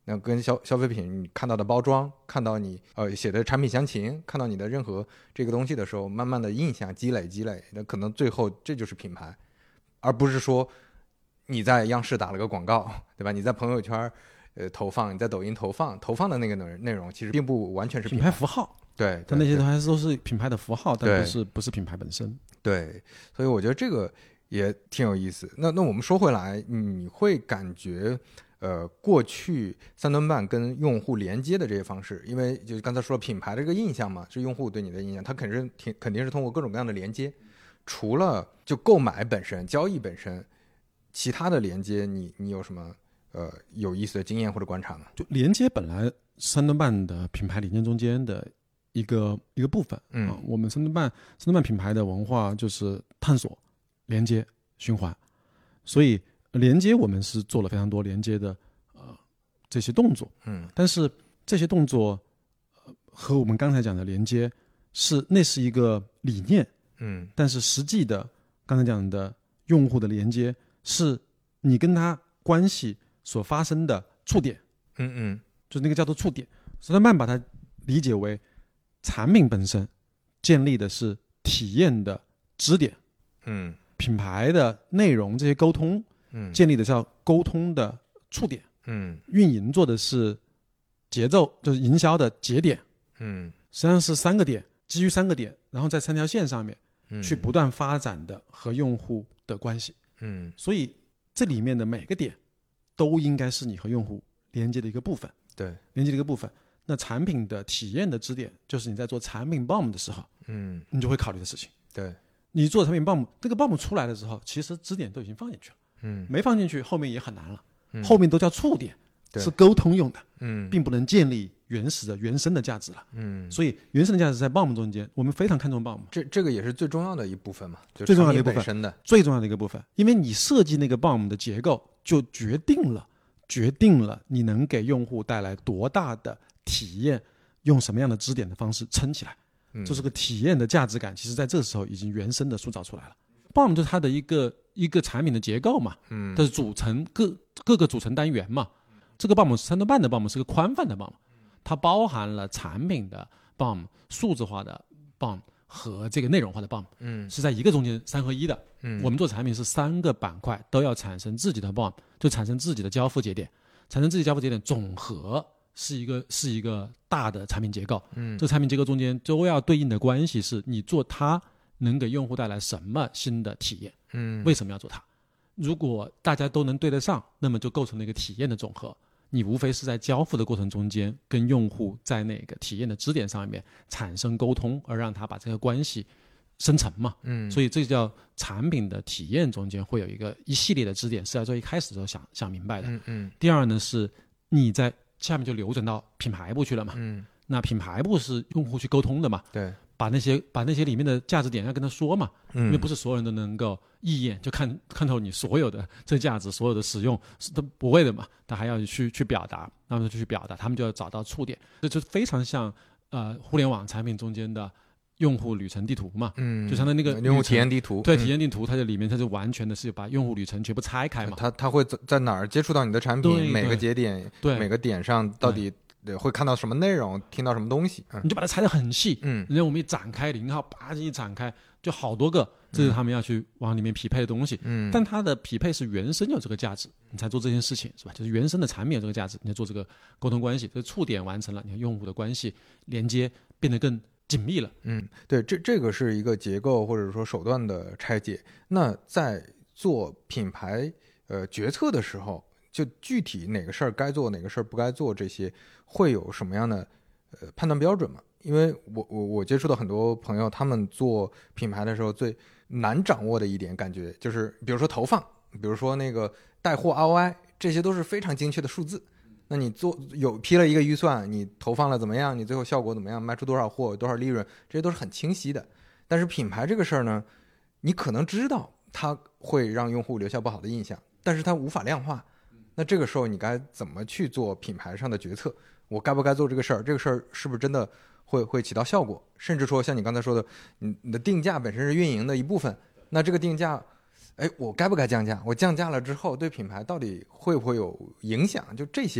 那跟消消费品你看到的包装，看到你呃写的产品详情，看到你的任何这个东西的时候，慢慢的印象积累积累，那可能最后这就是品牌，而不是说你在央视打了个广告，对吧？你在朋友圈呃投放，你在抖音投放投放的那个内容，其实并不完全是品牌牌符号。 对， 但那些都还是都是品牌的符号，但不是不是品牌本身。 对，所以我觉得这个也挺有意思。那那我们说回来，你会感觉呃，过去三顿半跟用户连接的这些方式，因为就刚才说了品牌的这个印象嘛，是用户对你的印象，它肯定是肯定是通过各种各样的连接。除了就购买本身、交易本身，其他的连接你你有什么呃有意思的经验或者观察吗？ 就连接本来三顿半的品牌理念中间的一个一个部分， 嗯、 啊，我们三顿半三顿半品牌的文化就是探索、连接、循环，所以连接我们是做了非常多连接的呃这些动作， 嗯， 但是这些动作、呃、和我们刚才讲的连接是那是一个理念， 嗯， 但是实际的刚才讲的用户的连接是你跟他关系所发生的触点， 嗯嗯， 就是那个叫做触点。三顿半把它理解为产品本身建立的是体验的支点， 嗯， 品牌的内容这些沟通， 嗯， 建立的叫沟通的触点， 嗯， 运营做的是节奏，就是营销的节点， 嗯， 实际上是三个点，基于三个点，然后在三条线上面嗯去不断发展的和用户的关系， 嗯， 所以这里面的每个点都应该是你和用户连接的一个部分， 对， 连接的一个部分。那产品的体验的支点，就是你在做产品 B O M 的时候， 嗯， 你就会考虑的事情。 对， 你做产品 B O M， 这个 B O M 出来的时候，其实支点都已经放进去了， 嗯， 没放进去后面也很难了， 嗯、 后面都叫触点，是沟通用的， 嗯， 并不能建立原始的原生的价值了， 嗯， 所以原生的价值在 B O M 中间，我们非常看重 B O M， 这这个也是最重要的一部分嘛， 最重要的一部分， 身的最重要的一个部分，因为你设计那个 B O M 的结构，就决定了决定了你能给用户带来多大的体验。用什么样的支点的方式撑起来，就是个体验的价值感，其实在这个时候已经原生的塑造出来了。B O M 就是它的一个一个产品的结构嘛，嗯，它是组成各各个组成单元嘛。这个 B O M 是三顿半的 B O M 是个宽泛的 B O M， 它包含了产品的 B O M、数字化的 B O M 和这个内容化的 B O M， 嗯，是在一个中间三合一的。嗯，我们做产品是三个板块都要产生自己的 B O M， 就产生自己的交付节点，产生自己交付节点总和。是一个是一个大的产品结构，嗯，这个产品结构中间都要对应的关系是你做它能给用户带来什么新的体验，嗯，为什么要做它？如果大家都能对得上，那么就构成了一个体验的总和。你无非是在交付的过程中间跟用户在那个体验的支点上面产生沟通，而让他把这个关系生成嘛，嗯，所以这叫产品的体验中间会有一个一系列的支点，是在最一开始的时候想想明白的，嗯嗯。第二呢是你在下面就流转到品牌部去了嘛，嗯，那品牌部是用户去沟通的嘛， 对， 把那些把那些里面的价值点要跟他说嘛，嗯，因为不是所有人都能够一眼就看看透你所有的这价值，所有的使用是都不会的嘛，他还要去去表达，那么就去表达，他们就要找到触点，这就非常像呃互联网产品中间的用户旅程地图嘛，嗯，就相当于那个用户体验地图， 对，体验地图，它这里面它就完全的是把用户旅程全部拆开嘛， 它它会在哪儿接触到你的产品，每个节点， 对， 每个点上到底会看到什么内容，听到什么东西， 嗯、你就把它拆得很细，嗯，然后我们一展开零号，叭一展开，就好多个，这是他们要去往里面匹配的东西，嗯，但它的匹配是原生有这个价值，你才做这件事情，是吧？就是原生的产品有这个价值，你才做这个沟通关系，这个触点完成了，你和用户的关系连接变得更紧密了， 嗯，对，这这个是一个结构或者说手段的拆解。那在做品牌呃决策的时候，就具体哪个事儿该做，哪个事儿不该做，这些会有什么样的呃判断标准吗？因为我我我接触到很多朋友，他们做品牌的时候最难掌握的一点感觉就是，比如说投放，比如说那个带货 R O I， 这些都是非常精确的数字。那你做有批了一个预算，你投放了怎么样，你最后效果怎么样，卖出多少货，多少利润，这些都是很清晰的。但是品牌这个事儿呢，你可能知道它会让用户留下不好的印象，但是它无法量化。那这个时候你该怎么去做品牌上的决策？我该不该做这个事儿？这个事儿是不是真的会会起到效果？甚至说像你刚才说的，你你的定价本身是运营的一部分，那这个定价哎，我该不该降价？我降价了之后，对品牌到底会不会有影响？就这些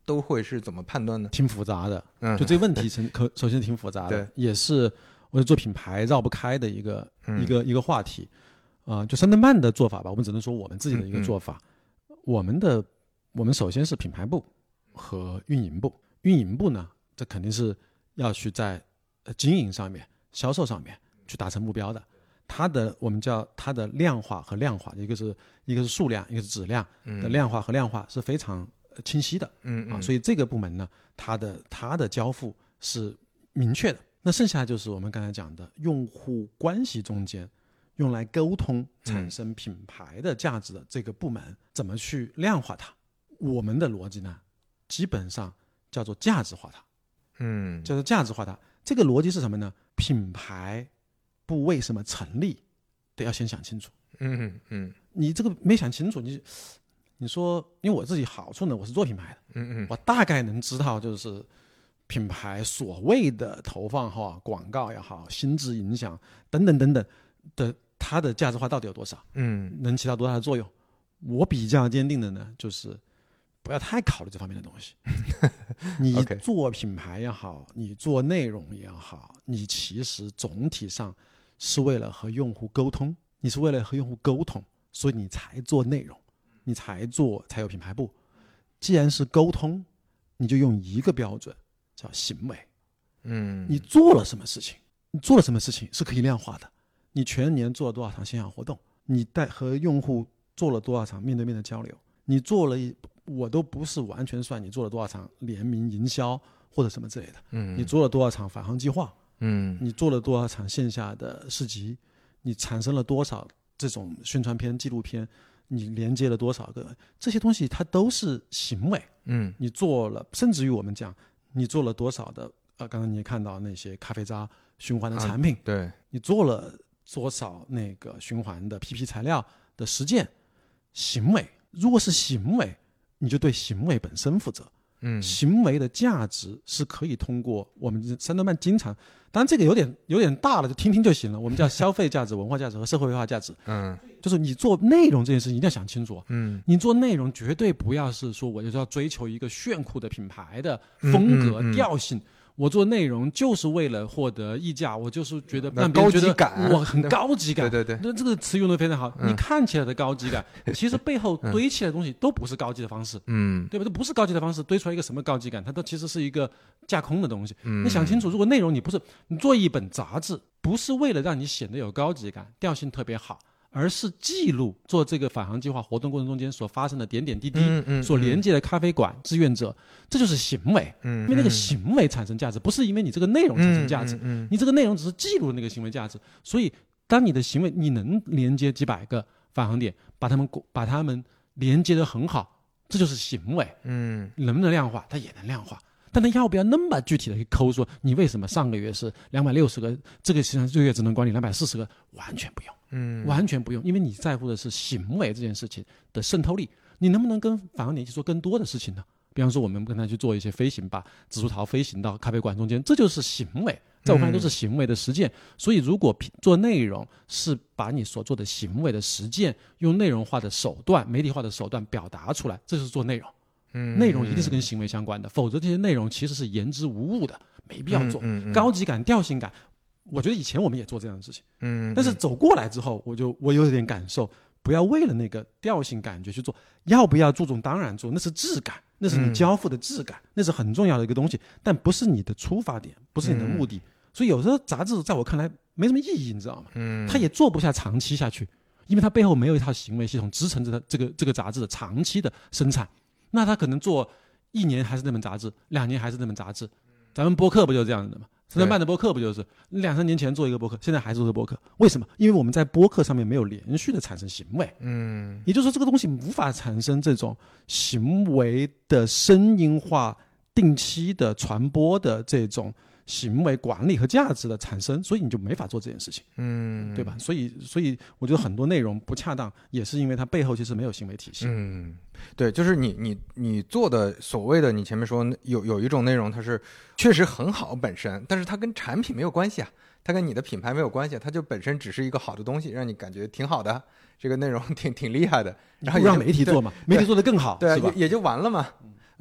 都会是怎么判断呢？ 挺复杂的， 嗯， 就这个问题是可首先挺复杂的，也是我做品牌绕不开的一个、嗯、一个一个话题啊、呃。就三顿半的做法吧，我们只能说我们自己的一个做法。嗯嗯、我们的我们首先是品牌部和运营部，运营部呢，这肯定是要去在经营上面、销售上面去达成目标的。它的我们叫它的量化和量化，一个是一个是数量，一个是质量的量化和量化是非常清晰的，嗯啊，所以这个部门呢，它的它的交付是明确的。那剩下就是我们刚才讲的用户关系中间用来沟通产生品牌的价值的这个部门，怎么去量化它？我们的逻辑呢，基本上叫做价值化它，嗯，叫做价值化它。这个逻辑是什么呢？品牌部为什么成立，得要先想清楚。嗯嗯，你这个没想清楚，你你说，因为我自己好处呢，我是做品牌的，嗯嗯，我大概能知道就是品牌所谓的投放哈、广告也好、心智影响等等等等的，它的价值化到底有多少？嗯，能起到多大的作用？我比较坚定的呢，就是不要太考虑这方面的东西。你做品牌也好，你做内容也好，你其实总体上是为了和用户沟通，你是为了和用户沟通，所以你才做内容，你才做才有品牌部。既然是沟通，你就用一个标准叫行为。嗯，你做了什么事情？你做了什么事情是可以量化的？你全年做了多少场线下活动？你带和用户做了多少场面对面的交流？你做了一，我都不是完全算你做了多少场联名营销或者什么之类的。嗯，你做了多少场返航计划？嗯，你做了多少场线下的市集？你产生了多少这种宣传片、纪录片？你连接了多少个？这些东西它都是行为。嗯，你做了，甚至于我们讲，你做了多少的？呃，刚刚你也看到那些咖啡渣循环的产品，啊、 对， 你做了多少那个循环的 P P 材料的实践行为？如果是行为，你就对行为本身负责。嗯，行为的价值是可以通过我们三顿半经常，当然这个有点有点大了，就听听就行了。我们叫消费价值、文化价值和社会化价值。嗯，就是你做内容这件事情一定要想清楚。嗯，你做内容绝对不要是说我就是要追求一个炫酷的品牌的风格、嗯嗯嗯、调性。我做内容就是为了获得溢价，我就是觉得让别人觉得我很高级感。 对对对， 那这个词用得非常好。嗯、你看起来的高级感，其实背后堆砌的东西都不是高级的方式。嗯，对吧？这不是高级的方式，堆出来一个什么高级感？它都其实是一个架空的东西。嗯，你想清楚，如果内容你不是你做一本杂志，不是为了让你显得有高级感、调性特别好。而是记录做这个返航计划活动过程中间所发生的点点滴滴，嗯嗯、所连接的咖啡馆志愿者，这就是行为。嗯，因为那个行为产生价值，不是因为你这个内容产生价值，嗯嗯、你这个内容只是记录那个行为价值。所以，当你的行为你能连接几百个返航点，把他们把他们连接得很好，这就是行为。嗯，能不能量化？它也能量化。但他要不要那么具体的去抠说你为什么上个月是两百六十个，这个实际上这个月只能管理两百四十个，完全不用，嗯，完全不用，因为你在乎的是行为这件事情的渗透力，你能不能跟返航点一起做更多的事情呢？比方说我们跟他去做一些飞行，把紫竹桃飞行到咖啡馆中间，这就是行为，在我看来都是行为的实践。嗯、所以如果做内容是把你所做的行为的实践用内容化的手段、媒体化的手段表达出来，这就是做内容。嗯，内容一定是跟行为相关的，否则这些内容其实是言之无物的，没必要做。嗯嗯嗯、高级感、调性感，我觉得以前我们也做这样的事情。嗯，但是走过来之后，我就我有点感受，不要为了那个调性感觉去做，要不要注重？当然做，那是质感，那是你交付的质感，嗯、那是很重要的一个东西，但不是你的出发点，不是你的目的。嗯、所以有时候杂志在我看来没什么意义，你知道吗？嗯，它也做不下长期下去，因为它背后没有一套行为系统支撑着这个这个杂志的长期的生产。那他可能做一年还是那本杂志，两年还是那本杂志。咱们播客不就是这样的吗？三顿半的播客不就是两三年前做一个播客，现在还是做播客？为什么？因为我们在播客上面没有连续的产生行为。嗯，也就是说这个东西无法产生这种行为的声音化、定期的传播的这种行为管理和价值的产生，所以你就没法做这件事情。嗯，对吧？所以，所以我觉得很多内容不恰当，也是因为它背后其实没有行为体系。嗯。 对，就是你你你做的所谓的，你前面说有有一种内容它是确实很好本身，但是它跟产品没有关系啊，它跟你的品牌没有关系，它就本身只是一个好的东西，让你感觉挺好的，这个内容挺挺厉害的，然后让媒体做嘛，媒体做得更好， 对啊， 是吧？ 也也就完了嘛。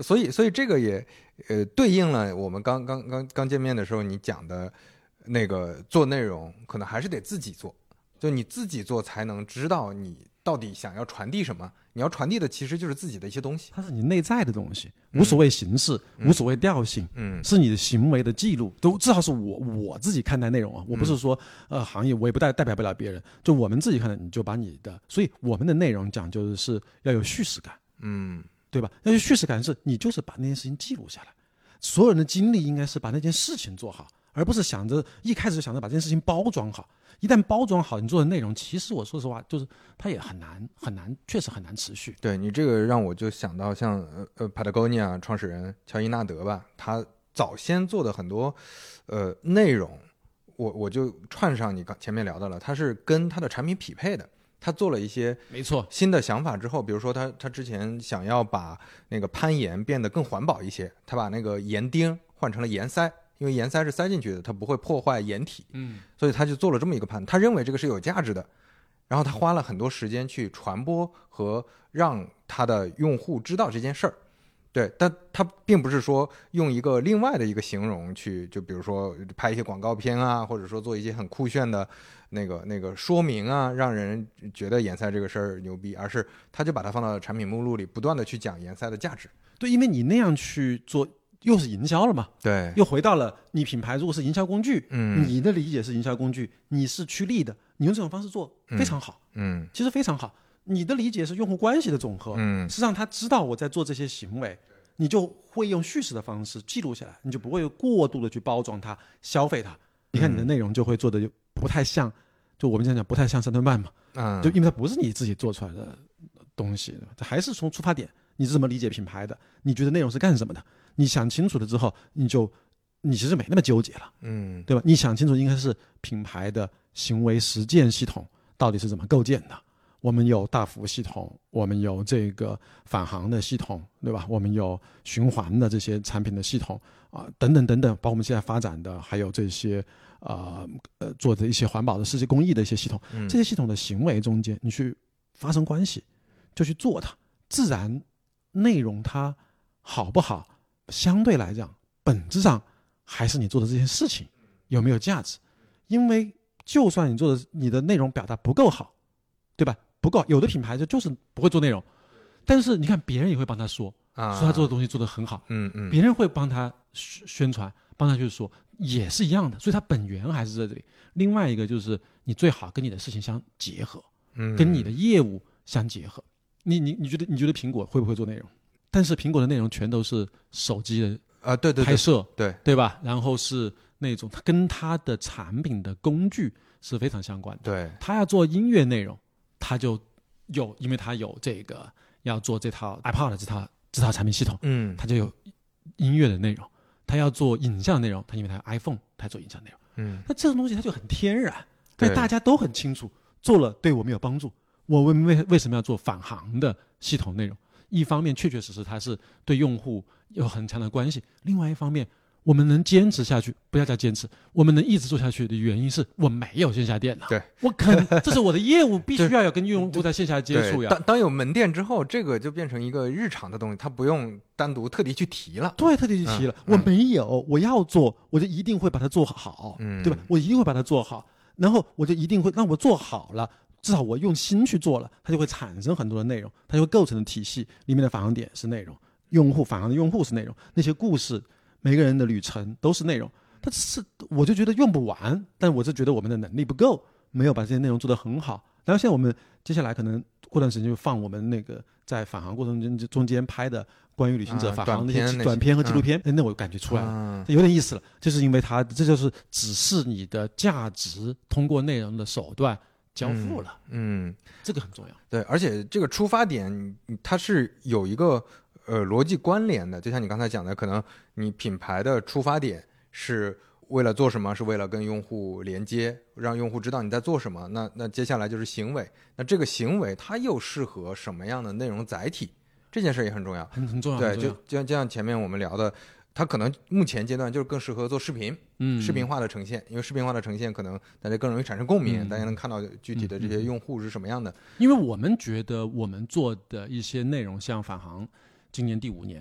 所以所以这个也呃对应了我们刚刚刚刚见面的时候你讲的那个做内容，可能还是得自己做，就你自己做才能知道你到底想要传递什么。你要传递的其实就是自己的一些东西， 它是你内在的东西，无所谓形式， 嗯、 无所谓调性， 嗯， 是你的行为的记录，都至少是我我自己看待内容啊，我不是说、嗯、呃行业我也不代代表不了别人，就我们自己看待，你就把你的，所以我们的内容讲究的是要有叙事感， 嗯， 对吧？要有叙事感是你就是把那件事情记录下来，所有人的精力应该是把那件事情做好，而不是想着一开始就想着把这件事情包装好。一旦包装好，你做的内容，其实我说实话，就是它也很难很难，确实很难持续。 对你这个让我就想到像呃呃 Patagonia 创始人乔伊纳德吧，他早先做的很多呃内容，我我就串上你刚前面聊的了，他是跟他的产品匹配的。他做了一些没错新的想法之后，比如说他他之前想要把那个攀岩变得更环保一些，他把那个岩钉换成了岩塞。因为岩塞是塞进去的，它不会破坏岩体， 嗯， 所以他就做了这么一个判断，他认为这个是有价值的，然后他花了很多时间去传播和让他的用户知道这件事儿。对，但他并不是说用一个另外的一个形容去，就比如说拍一些广告片啊，或者说做一些很酷炫的那个那个说明啊，让人觉得岩塞这个事儿牛逼，而是他就把它放到产品目录里，不断的去讲岩塞的价值。 对，因为你那样去做。又是营销了嘛？ 对， 又回到了你品牌如果是营销工具， 嗯， 你的理解是营销工具，你是趋利的，你用这种方式做非常好， 嗯， 其实非常好。你的理解是用户关系的总和， 嗯， 是让他知道我在做这些行为，你就会用叙事的方式记录下来，你就不会过度的去包装它、消费它。你看你的内容就会做的就不太像，就我们讲讲不太像三顿半嘛， 嗯， 就因为它不是你自己做出来的东西，这还是从出发点，你是怎么理解品牌的？你觉得内容是干什么的？你想清楚了之后，你就你其实没那么纠结了， 嗯， 对吧？你想清楚应该是品牌的行为实践系统到底是怎么构建的。我们有大幅系统，我们有这个返航的系统，对吧？我们有循环的这些产品的系统啊、呃，等等等等，包括我们现在发展的还有这些呃呃做的一些环保的世界公益的一些系统， 嗯、 这些系统的行为中间，你去发生关系，就去做它，自然内容它好不好？相对来讲，本质上还是你做的这件事情有没有价值。因为就算你做的你的内容表达不够好，对吧？不够，有的品牌就就是不会做内容，但是你看别人也会帮他说， 啊、 说他做的东西做得很好， 嗯嗯， 别人会帮他宣传，帮他去说，也是一样的。所以他本源还是在这里。另外一个就是你最好跟你的事情相结合， 嗯， 跟你的业务相结合。你你你觉得你觉得苹果会不会做内容？但是苹果的内容全都是手机的啊，对对拍摄， 对对吧？然后是那种它跟它的产品的工具是非常相关的。 对， 他要做音乐内容，他就有，因为他有这个要做这套 iPod 这套这套产品系统， 嗯， 他就有音乐的内容。他要做影像内容，他因为他有 iPhone， 他做影像内容。 嗯， 那这种东西它就很天然，但大家都很清楚，做了对我们有帮助。我为为为什么要做返航的系统内容？一方面确确实实它是对用户有很强的关系，另外一方面我们能坚持下去，不要叫坚持，我们能一直做下去的原因是我没有线下店了。 对， 我可能这是我的业务，必须要有跟用户在线下接触呀。 当当有门店之后，这个就变成一个日常的东西，它不用单独特地去提了。 对，特地去提了、嗯嗯。我没有，我要做，我就一定会把它做好，嗯，对吧？我一定会把它做好，然后我就一定会让我做好了。至少我用心去做了，它就会产生很多的内容，它就会构成的体系里面的返航点是内容，用户返航的用户是内容，那些故事每个人的旅程都是内容。但是我就觉得用不完，但我是觉得我们的能力不够，没有把这些内容做得很好。然后现在我们接下来可能过段时间就放我们那个在返航过程中中间拍的关于旅行者返航的那些短片和纪录片，嗯、那我感觉出来了、嗯，有点意思了，就是因为它这就是只是你的价值通过内容的手段交付了， 嗯，嗯， 这个很重要。 对，而且这个出发点它是有一个呃逻辑关联的，就像你刚才讲的，可能你品牌的出发点是为了做什么，是为了跟用户连接，让用户知道你在做什么。那那接下来就是行为，那这个行为它又适合什么样的内容载体？这件事也很重要， 很很重要。 对，就就像就像前面我们聊的。它可能目前阶段就是更适合做视频，嗯，视频化的呈现，因为视频化的呈现可能大家更容易产生共鸣，嗯、大家能看到具体的这些用户是什么样的。嗯嗯、因为我们觉得我们做的一些内容，像返航，今年第五年，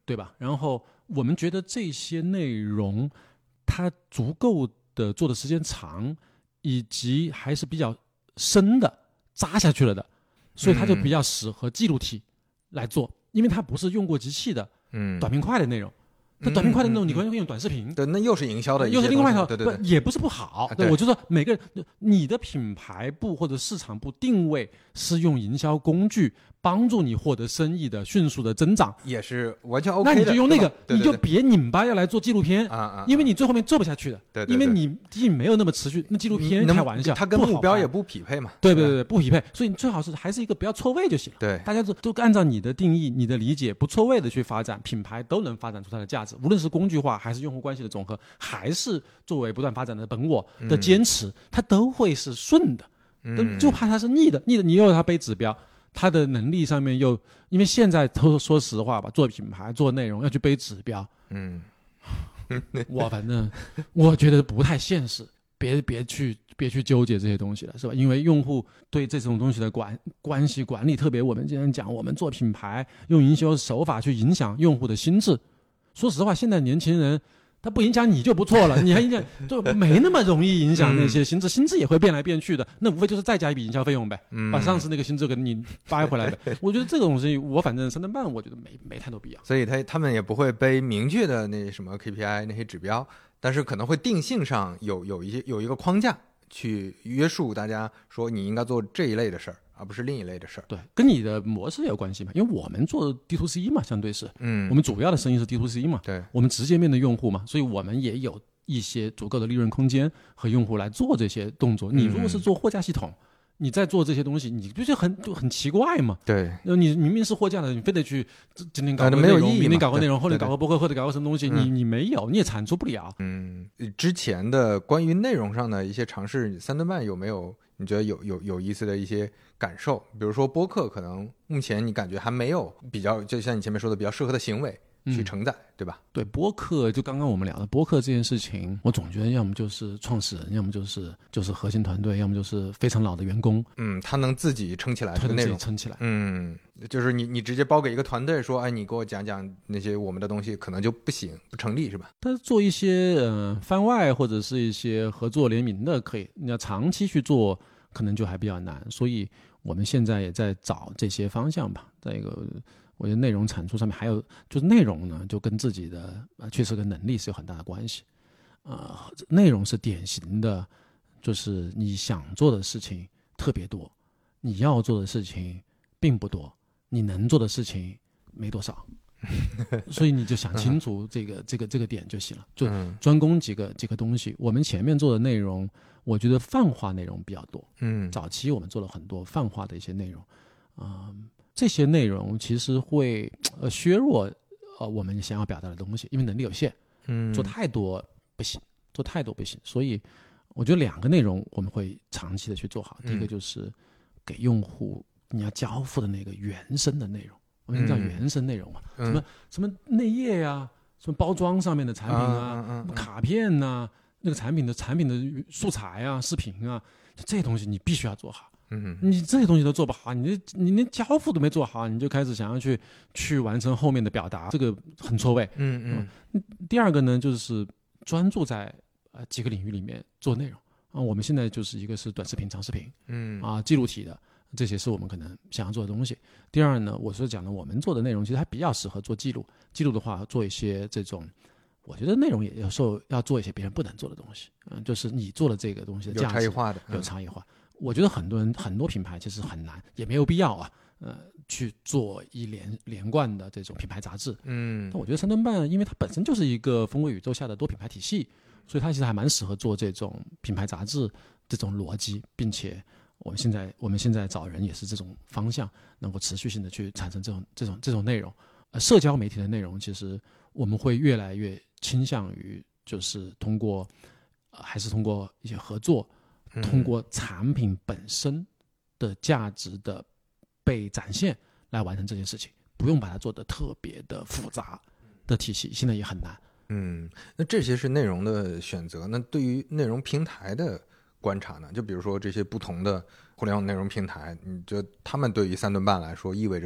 对吧？然后我们觉得这些内容它足够的做的时间长，以及还是比较深的扎下去了的，所以它就比较适合记录体来做，嗯、因为它不是用过机器的，嗯，短平快的内容。那短平快的内容，你可以用短视频， 对，那又是营销的一些， 又是另外一套， 对对对， 也不是不好。对，我就说每个人，你的品牌部或者市场部定位是用营销工具帮助你获得生意的迅速的增长， 也是完全 OK 的。 那你就用那个， 对对对， 你就别拧巴要来做纪录片啊啊， 因为你最后面做不下去的。 对对对， 因为你毕竟没有那么持续，那纪录片开玩笑， 它跟目标也不匹配嘛。 对对对对，不匹配，所以你最好是还是一个不要错位就行了。 对， 大家都都按照你的定义、你的理解，不错位的去发展，品牌都能发展出它的价值，无论是工具化还是用户关系的总和，还是作为不断发展的本我的坚持，嗯、它都会是顺的。嗯，就怕它是逆的，逆的你又要它背指标。他的能力上面又，因为现在说说实话吧，做品牌做内容要去背指标，嗯，我反正我觉得不太现实，别别去别去纠结这些东西了，是吧？因为用户对这种东西的管关系管理，特别我们经常讲，我们做品牌用营销手法去影响用户的心智。说实话，现在年轻人。他不影响你就不错了，你还影响就没那么容易影响那些心智，心智也会变来变去的，那无非就是再加一笔营销费用呗，嗯、把上次那个心智给你掰回来呗。我觉得这个东西，我反正三顿半，我觉得没没太多必要。 所以他他们也不会背明确的那什么 K P I 那些指标，但是可能会定性上有有一些有一个框架去约束大家，说你应该做这一类的事儿。而不是另一类的事儿， 对，跟你的模式有关系嘛？因为我们做 D to C 嘛，相对是，嗯，我们主要的生意是 D to C 嘛， 对， 我们直接面对用户嘛，所以我们也有一些足够的利润空间和用户来做这些动作。你如果是做货架系统，嗯、你在做这些东西，你不就很就很奇怪嘛？ 对， 你明明是货架的，你非得去今天搞个内容，明天搞个内容，后天搞个博客，或者搞个什么东西，你你没有，你也产出不了。 嗯，之前的关于内容上的一些尝试，三顿半有没有？你觉得有有有意思的一些感受？比如说播客，可能目前你感觉还没有比较，就像你前面说的比较适合的行为去承载，嗯、对吧？ 对，播客就刚刚我们聊的播客这件事情，我总觉得要么就是创始人，要么就是就是核心团队，要么就是非常老的员工。 嗯，他能自己撑起来这个内容， 撑起来。 嗯，就是你你直接包给一个团队说，哎，你给我讲讲那些我们的东西，可能就不行，不成立，是吧？ 但是做一些呃番外或者是一些合作联名的可以，你要长期去做，可能就还比较难。所以我们现在也在找这些方向吧。再一个，我觉得内容产出上面还有就是内容呢，就跟自己的呃确实跟能力是有很大的关系。呃，内容是典型的，就是你想做的事情特别多，你要做的事情并不多，你能做的事情没多少。所以你就想清楚这个、嗯、这个这个点就行了，就专攻几个几个东西。我们前面做的内容，我觉得泛化内容比较多。嗯，早期我们做了很多泛化的一些内容，啊、呃，这些内容其实会呃削弱呃我们想要表达的东西，因为能力有限。嗯，做太多不行，做太多不行。所以我觉得两个内容我们会长期的去做好。第一个就是给用户你要交付的那个原生的内容。我们叫原生内容嘛，嗯、什么什么内页呀，什么包装上面的产品啊，嗯嗯嗯、卡片呐、啊，那个产品的产品的素材啊、视频啊，这些东西你必须要做好。嗯，你这些东西都做不好，你你连交付都没做好，你就开始想要去去完成后面的表达，这个很错位。嗯嗯。第二个呢，就是专注在呃几个领域里面做内容啊。我们现在就是一个是短视频、长视频，嗯啊，记录体的。这些是我们可能想要做的东西。第二呢，我是讲的我们做的内容其实还比较适合做记录。记录的话，做一些这种，我觉得内容也有时候要做一些别人不能做的东西。嗯，就是你做的这个东西的价值有差异化的， 有差异化。嗯、我觉得很多人很多品牌其实很难，也没有必要啊，呃，去做一连连贯的这种品牌杂志。嗯，但我觉得三顿半，因为它本身就是一个风味宇宙下的多品牌体系，所以它其实还蛮适合做这种品牌杂志这种逻辑，并且。我们现在我们现在找人也是这种方向，能够持续性的去产生这种这种这种内容。呃，社交媒体的内容，其实我们会越来越倾向于就是通过，呃、还是通过一些合作，通过产品本身的价值的被展现来完成这件事情，不用把它做得特别的复杂的体系，现在也很难。 嗯，那这些是内容的选择，那对于内容平台的观察呢？就比如说这些不同的互联网内容平台，你觉得他们对于三顿半来说意味着什么？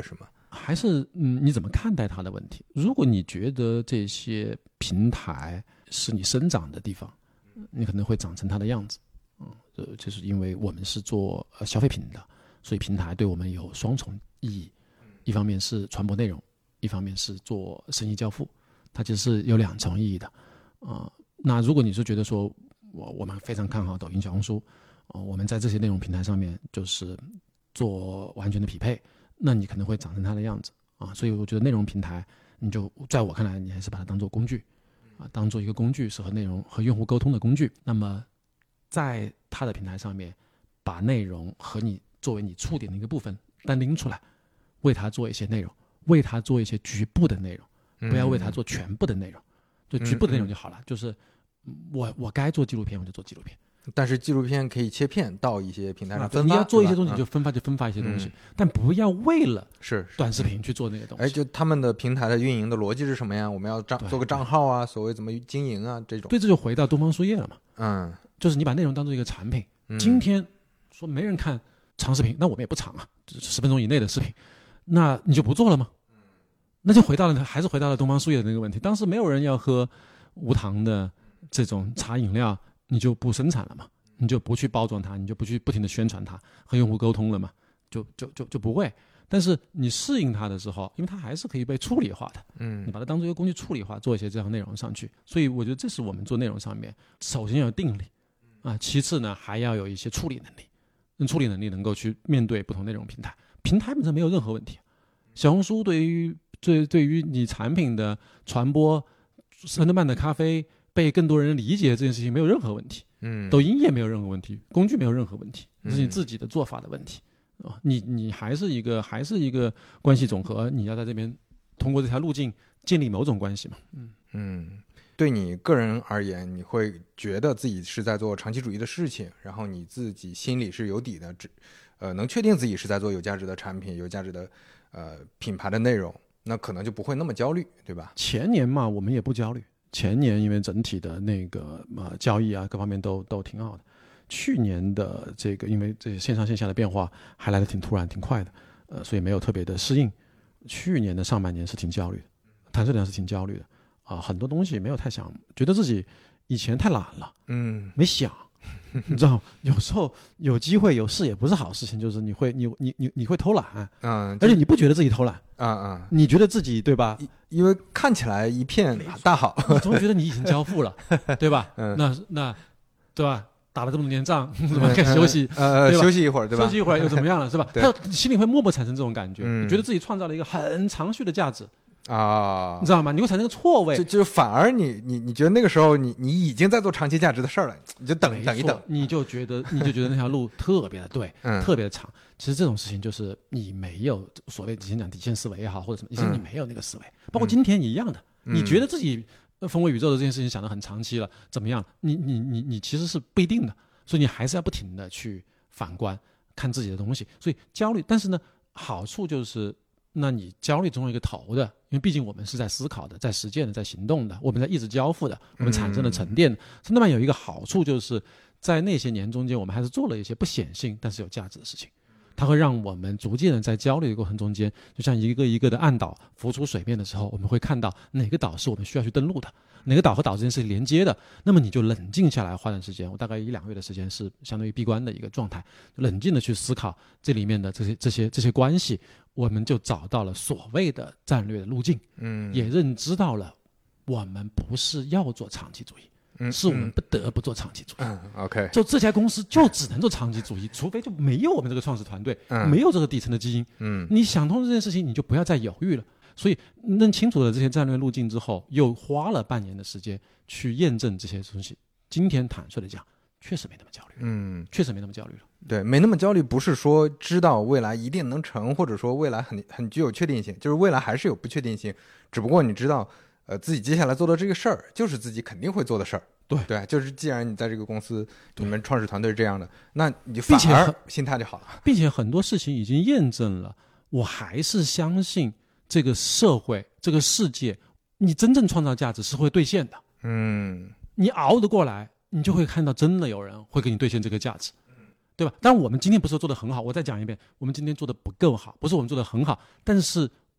还是嗯，你怎么看待它的问题？如果你觉得这些平台是你生长的地方，你可能会长成它的样子。嗯，这就是因为我们是做呃消费品的，所以平台对我们有双重意义，一方面是传播内容，一方面是做生意交付，它其实是有两重意义的。啊、呃，那如果你是觉得说我我们非常看好抖音、小红书，呃，我们在这些内容平台上面就是做完全的匹配。那你可能会长成它的样子啊，所以我觉得内容平台，你就在我看来，你还是把它当做工具啊，当做一个工具，是和内容和用户沟通的工具。那么，在它的平台上面，把内容和你作为你触点的一个部分单拎出来，为它做一些内容，为它做一些局部的内容，不要为它做全部的内容，就局部的内容就好了。就是我我该做纪录片，我就做纪录片。 但是纪录片可以切片到一些平台上分发， 你要做一些东西就分发就分发一些东西，嗯、但不要为了是短视频去做那些东西。 哎，就他们的平台的运营的逻辑是什么呀？我们要账做个账号啊，所谓怎么经营啊这种。 对，这就回到东方树叶了嘛。 嗯， 就是你把内容当做一个产品。 嗯、 今天说没人看长视频，那我们也不长啊，十分钟以内的视频，那你就不做了吗？那就回到了还是回到了东方树叶的那个问题。当时没有人要喝无糖的这种茶饮料，你就不生产了嘛？你就不去包装它，你就不去不停的宣传它，和用户沟通了嘛，就就就就不会。但是你适应它的时候，因为它还是可以被处理化的， 嗯， 你把它当做一个工具处理化，做一些这样内容上去。所以我觉得这是我们做内容上面，首先要有定力啊，其次呢还要有一些处理能力，嗯，处理能力能够去面对不同内容平台，平台本身没有任何问题。小红书对于对对于你产品的传播，三顿半的咖啡被更多人理解这件事情没有任何问题。 嗯， 抖音也没有任何问题，工具没有任何问题，这是你自己的做法的问题啊、嗯！你你还是一个还是一个关系总和，你要在这边通过这条路径建立某种关系嘛？嗯嗯，对你个人而言，你会觉得自己是在做长期主义的事情，然后你自己心里是有底的，只呃能确定自己是在做有价值的产品、有价值的呃品牌的内容，那可能就不会那么焦虑，对吧？ 前年嘛，我们也不焦虑。前年因为整体的那个呃交易啊各方面都都挺好的，去年的这个因为这线上线下的变化还来得挺突然挺快的，呃所以没有特别的适应。去年的上半年是挺焦虑的，坦率讲是挺焦虑的啊、呃，很多东西没有太想，觉得自己以前太懒了， 嗯， 没想。你知道，有时候有机会有事也不是好事情，就是你会你你你你会偷懒， 嗯， 而且你不觉得自己偷懒， 啊啊， 你觉得自己对吧？ 因为看起来一片大好， 你总觉得你已经交付了，对吧？ 嗯， 那那对吧？打了这么多年仗，怎么该休息？ 呃，休息一会儿，对吧？ 休息一会儿又怎么样了，是吧？他心里会默默产生这种感觉， 嗯、 你觉得自己创造了一个很长续的价值。 啊， 你知道吗？你会产生个错位， 就就反而你你你觉得那个时候你你已经在做长期价值的事儿了，你就等等一等， 你就觉得你就觉得那条路特别的对， 嗯， 特别的长。其实这种事情就是你没有所谓以前讲底线思维也好，或者什么，以前你没有那个思维，嗯、包括今天一样的， 嗯、 你觉得自己风味宇宙的这件事情想得很长期了，怎么样？你你你你其实是不一定的，所以你还是要不停的去反观看自己的东西。所以焦虑，但是呢，好处就是。那你焦虑总有一个头的，因为毕竟我们是在思考的，在实践的，在行动的，我们在一直交付的，我们产生了沉淀。三顿半有一个好处，就是在那些年中间，我们还是做了一些不显性但是有价值的事情。它会让我们逐渐的在焦虑的过程中间，就像一个一个的暗岛浮出水面的时候，我们会看到哪个岛是我们需要去登陆的，哪个岛和岛之间是连接的。那么你就冷静下来，花段时间，我大概一两个月的时间是相当于闭关的一个状态，冷静的去思考这里面的这些这些这些关系，我们就找到了所谓的战略的路径， 嗯， 也认知到了我们不是要做长期主义。 嗯， 是我们不得不做长期主义。 嗯 ，OK， 就这家公司就只能做长期主义，除非就没有我们这个创始团队， 嗯、 没有这个底层的基因。 嗯， 你想通这件事情，你就不要再犹豫了。所以认清楚了这些战略路径之后，又花了半年的时间去验证这些东西。今天坦率的讲，确实没那么焦虑。 嗯， 确实没那么焦虑了。 对，没那么焦虑，不是说知道未来一定能成，或者说未来很很具有确定性，就是未来还是有不确定性，只不过你知道。呃，自己接下来做的这个事儿，就是自己肯定会做的事儿。 对对，就是既然你在这个公司，你们创始团队是这样的，那你就反而心态就好了。 并且很多事情已经验证了，我还是相信这个社会、这个世界，你真正创造价值是会兑现的。 嗯， 你熬得过来，你就会看到真的有人会给你兑现这个价值，对吧？但我们今天不是做得很好，我再讲一遍，我们今天做的不够好，不是我们做得很好，但是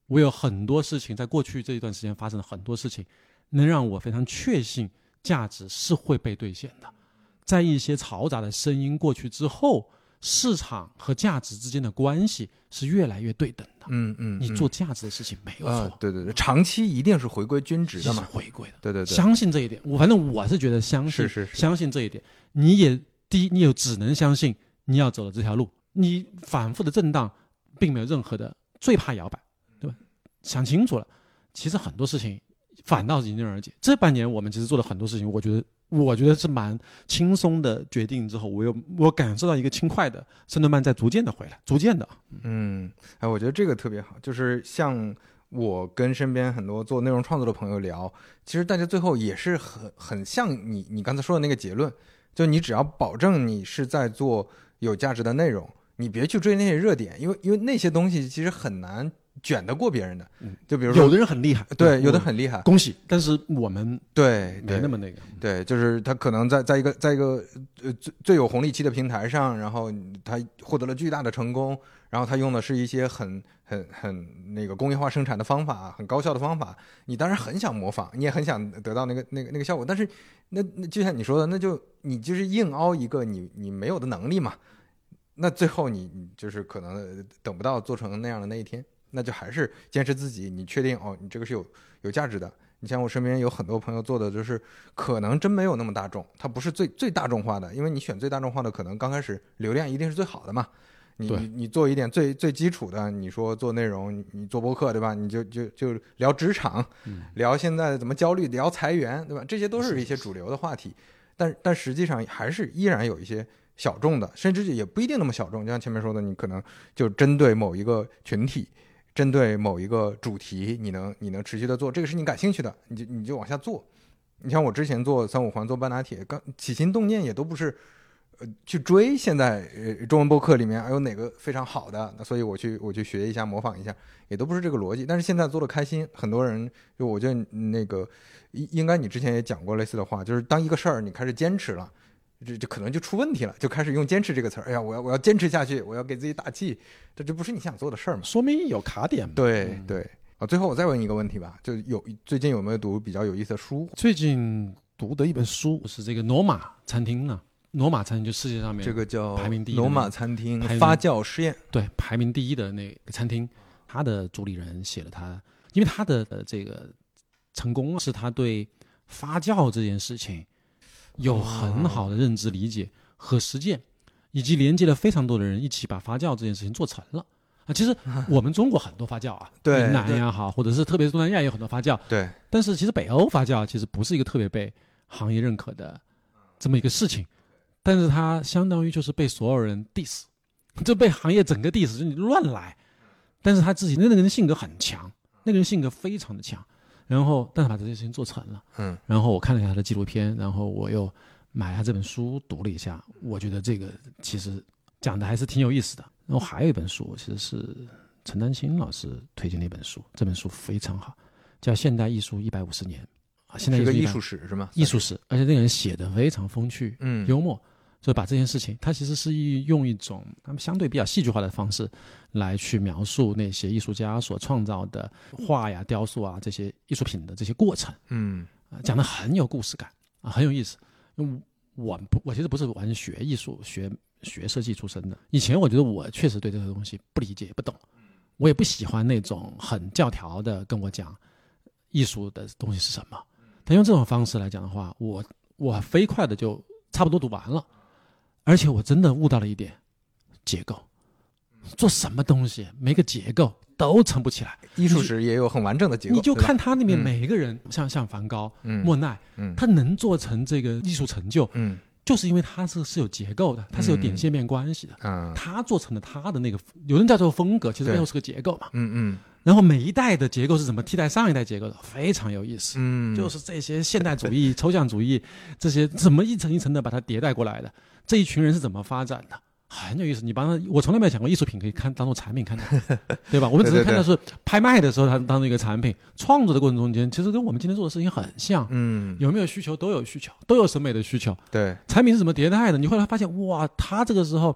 我有很多事情在过去这一段时间发生了很多事情，能让我非常确信价值是会被兑现的。在一些嘈杂的声音过去之后，市场和价值之间的关系是越来越对等的。 嗯嗯， 你做价值的事情没有错、 啊，对对对，长期一定是回归均值的嘛， 是回归的。 对对对， 相信这一点，我反正我是觉得相信， 是是是， 相信这一点。你也第一，你也只能相信你要走的这条路，你反复的震荡，并没有任何的，最怕摇摆，对吧？想清楚了，其实很多事情反倒是迎刃而解。这半年我们其实做了很多事情，我觉得我觉得是蛮轻松的决定之后，我又我感受到一个轻快的圣顿曼在逐渐的回来，逐渐的。 嗯，哎，我觉得这个特别好，就是像我跟身边很多做内容创作的朋友聊，其实大家最后也是很很像你你刚才说的那个结论，就你只要保证你是在做有价值的内容，你别去追那些热点，因为因为那些东西其实很难卷得过别人的。就比如说有的人很厉害， 对，有的很厉害， 恭喜。但是我们对没那么那个， 对，就是他可能在在一个在一个呃最最有红利期的平台上，然后他获得了巨大的成功，然后他用的是一些很很很那个工业化生产的方法，很高效的方法，你当然很想模仿，你也很想得到那个那个那个效果，但是那那就像你说的，那就你就是硬凹一个你你没有的能力嘛，那最后你你就是可能等不到做成那样的那一天。那就还是坚持自己，你确定哦，你这个是有有价值的。你像我身边有很多朋友做的，就是可能真没有那么大众，它不是最最大众化的，因为你选最大众化的，可能刚开始流量一定是最好的嘛。你你你做一点最最基础的，你说做内容，你你做播客对吧？你就就就聊职场， 嗯、 聊现在怎么焦虑，聊裁员对吧？这些都是一些主流的话题，但但实际上还是依然有一些小众的，甚至也不一定那么小众。就像前面说的，你可能就针对某一个群体。针对某一个主题，你能你能持续的做，这个是你感兴趣的，你就你就往下做。你像我之前做三五环做半打铁，刚起心动念也都不是呃去追现在呃中文播客里面还有哪个非常好的，那所以我去我去学一下模仿一下，也都不是这个逻辑。但是现在做的开心，很多人就我觉得那个应该你之前也讲过类似的话，就是当一个事儿你开始坚持了。这这可能就出问题了，就开始用坚持这个词儿。哎呀，我要我要坚持下去，我要给自己打气，这这不是你想做的事儿吗？ 说明有卡点嘛。 对对啊，最后我再问一个问题吧，就有最近有没有读比较有意思的书？ 最近读的一本书是这个罗马餐厅呢。罗马餐厅就世界上面这个叫排名第一罗马餐厅发酵实验， 对，排名第一的那个餐厅，他的主理人写了他，因为他的这个成功是他对发酵这件事情。有很好的认知理解和实践，以及连接了非常多的人一起把发酵这件事情做成了啊！其实我们中国很多发酵啊， 对， 云南也好，或者是特别是东南亚也有很多发酵， 对。 但是其实北欧发酵其实不是一个特别被行业认可的这么一个事情，但是它相当于就是被所有人 diss， 就被行业整个 diss， 就你乱来。但是他自己那个人性格很强，那个人性格非常的强。然后，但是把这件事情做成了， 嗯， 然后我看了一下他的纪录片，然后我又买了他这本书读了一下，我觉得这个其实讲的还是挺有意思的。然后还有一本书，其实是陈丹青老师推荐的一本书，这本书非常好，叫《现代艺术一百五十年》啊，现代艺术是个艺术史是吗？ 艺术史，而且这个人写的非常风趣， 嗯， 幽默。就把这件事情，他其实是用一种他们相对比较戏剧化的方式来去描述那些艺术家所创造的画呀、雕塑啊这些艺术品的这些过程， 嗯， 讲得很有故事感啊，很有意思。我不，我其实不是完全学艺术、学学设计出身的。以前我觉得我确实对这个东西不理解、不懂，我也不喜欢那种很教条的跟我讲艺术的东西是什么。但用这种方式来讲的话，我我飞快的就差不多读完了。而且我真的悟到了一点，结构，做什么东西没个结构都撑不起来。 艺术史也有很完整的结构， 你就看他那边每一个人，嗯、像像梵高、嗯、莫奈、嗯，他能做成这个艺术成就，嗯，就是因为他是是有结构的，他是有点线面关系的，嗯，他做成了他的那个，有人叫做风格，其实背后是个结构嘛， 嗯嗯。 然后每一代的结构是怎么替代上一代结构的，非常有意思。 嗯， 就是这些现代主义、抽象主义这些怎么一层一层的把它迭代过来的，这一群人是怎么发展的，很有意思。你帮他，我从来没有想过艺术品可以看当做产品看待，对吧？我们只是看到是拍卖的时候它当做一个产品，创作的过程中间其实跟我们今天做的事情很像。 嗯， 有没有需求都有需求，都有审美的需求。 对， 产品是怎么迭代的？你后来发现，哇，他这个时候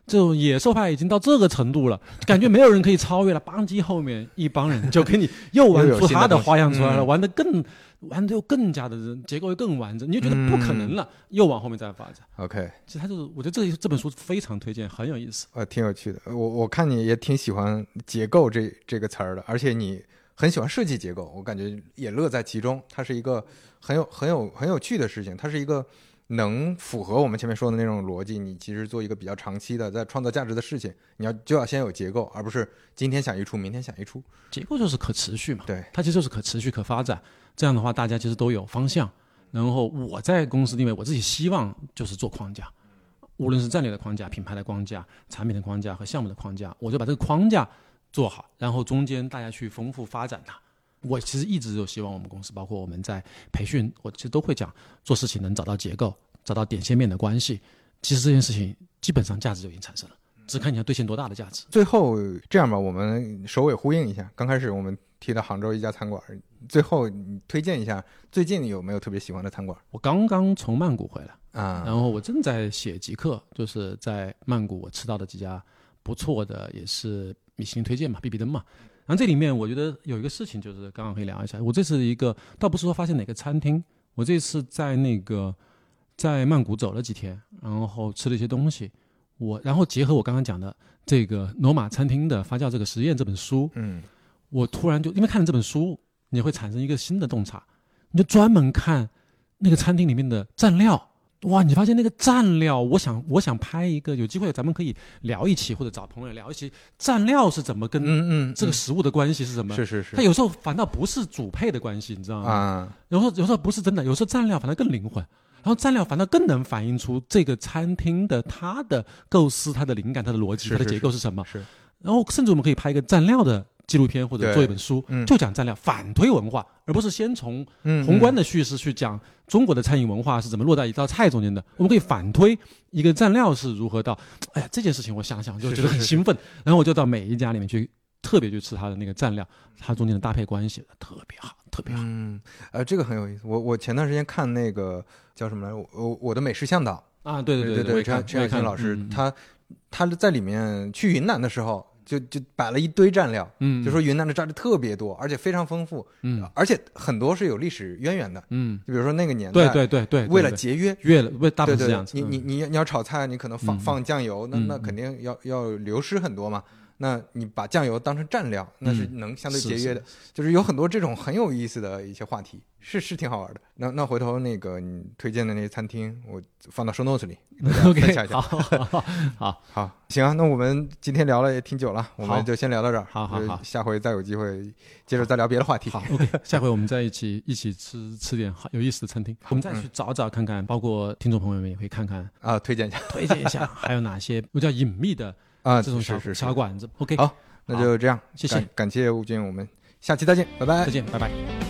这种野兽派已经到这个程度了，感觉没有人可以超越了。邦基后面一帮人就给你又玩出他的花样出来了，玩得更玩得又更加的结构又更完整，你就觉得不可能了，嗯、又往后面再发展。 OK， 其实他就是，我觉得这这本书非常推荐，很有意思。 呃，挺有趣的。我我看你也挺喜欢结构这这个词儿的，而且你很喜欢设计结构，我感觉也乐在其中。它是一个很有很有很有趣的事情，它是一个能符合我们前面说的那种逻辑。你其实做一个比较长期的在创造价值的事情，你要就要先有结构，而不是今天想一出明天想一出。 结构就是可持续嘛， 对， 它其实就是可持续可发展。这样的话，大家其实都有方向。然后我在公司定位，我自己希望就是做框架，无论是战略的框架、品牌的框架、产品的框架和项目的框架，我就把这个框架做好，然后中间大家去丰富发展它。我其实一直就希望我们公司，包括我们在培训，我其实都会讲，做事情能找到结构，找到点线面的关系。其实这件事情基本上价值就已经产生了，只看你要兑现多大的价值。 最后这样吧，我们首尾呼应一下。刚开始我们提到杭州一家餐馆，最后你推荐一下最近有没有特别喜欢的餐馆？ 我刚刚从曼谷回来啊， 然后我正在写极客，就是在曼谷我吃到的几家不错的，也是米其林推荐嘛，必比登嘛。然后这里面我觉得有一个事情，就是刚刚可以聊一下。我这次一个倒不是说发现哪个餐厅，我这次在那个在曼谷走了几天，然后吃了一些东西，我然后结合我刚刚讲的这个罗马餐厅的发酵这个实验这本书， 嗯， 我突然就因为看了这本书，你会产生一个新的洞察，你就专门看那个餐厅里面的蘸料。哇，你发现那个蘸料，我想我想拍一个，有机会咱们可以聊一期，或者找朋友聊一期，蘸料是怎么跟嗯嗯这个食物的关系是什么？ 是是是， 它有时候反倒不是主配的关系，你知道吗？ 啊， 有时候有时候不是真的，有时候蘸料反倒更灵魂，然后蘸料反倒更能反映出这个餐厅的它的构思、它的灵感、它的逻辑、它的结构是什么。 是， 然后甚至我们可以拍一个蘸料的纪录片或者做一本书， 嗯、 就讲蘸料，反推文化，而不是先从宏观的叙事去讲中国的餐饮文化是怎么落在一道菜中间的。我们可以反推一个蘸料是如何到，哎呀，这件事情我想想就觉得很兴奋，是是是，然后我就到每一家里面去，特别去吃它的那个蘸料，它中间的搭配关系特别好，特别好。 嗯，呃，这个很有意思。我我前段时间看那个叫什么来着？我我的美食向导啊，对对对对对， 陈陈小青老师， 嗯、 他他在里面去云南的时候。就就摆了一堆蘸料， 嗯， 就说云南的蘸料特别多，而且非常丰富， 嗯， 而且很多是有历史渊源的， 嗯， 就比如说那个年代， 对对对 对, 对， 为了节约， 约了，为大部分是这样子。 对对对，你你你你要炒菜，你可能放、 嗯、 放酱油，那那肯定要要流失很多嘛。那你把酱油当成蘸料，那是能相对节约的。 嗯、是是就是有很多这种很有意思的一些话题，是是挺好玩的。那那回头那个你推荐的那些餐厅，我放到 show notes 里分享一下。 好好好好，行啊。那我们今天聊了也挺久了，我们就先聊到这儿。 好好好， 下回再有机会接着再聊别的话题。 好 ，OK， 下回我们再一起一起吃吃点好有意思的餐厅，我们再去找找看看，包括听众朋友们也会看看啊，推荐一下， 推荐一下还有哪些比较隐秘的。 啊， 这种小是是小馆子 ，OK， 好，那就这样， 谢谢， 感谢吴军，我们下期再见，拜拜， 再见，拜拜。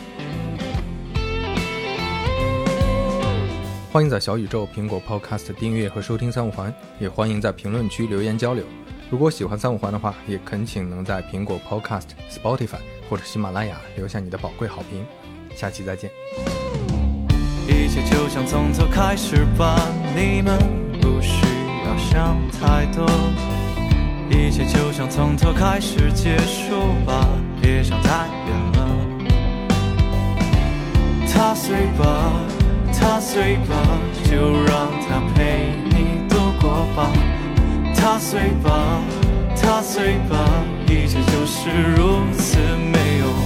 欢迎在小宇宙、苹果 Podcast 订阅和收听三五环，也欢迎在评论区留言交流。如果喜欢三五环的话，也恳请能在苹果 Podcast、Spotify 或者喜马拉雅留下你的宝贵好评。下期再见。 一切就像从头开始吧，你们不需要想太多，一切就像从头开始结束吧，别想太远了。他随吧，他随吧，就让他陪你度过吧。他随吧，他随吧，一切就是如此美有。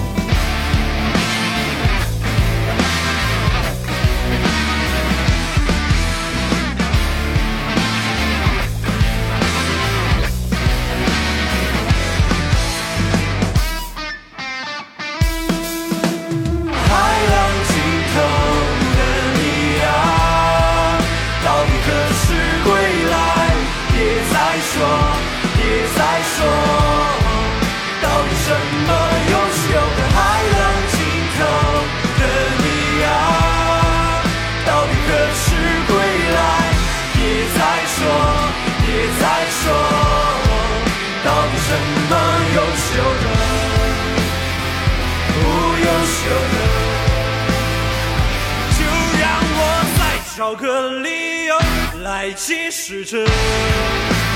找个理由来解释这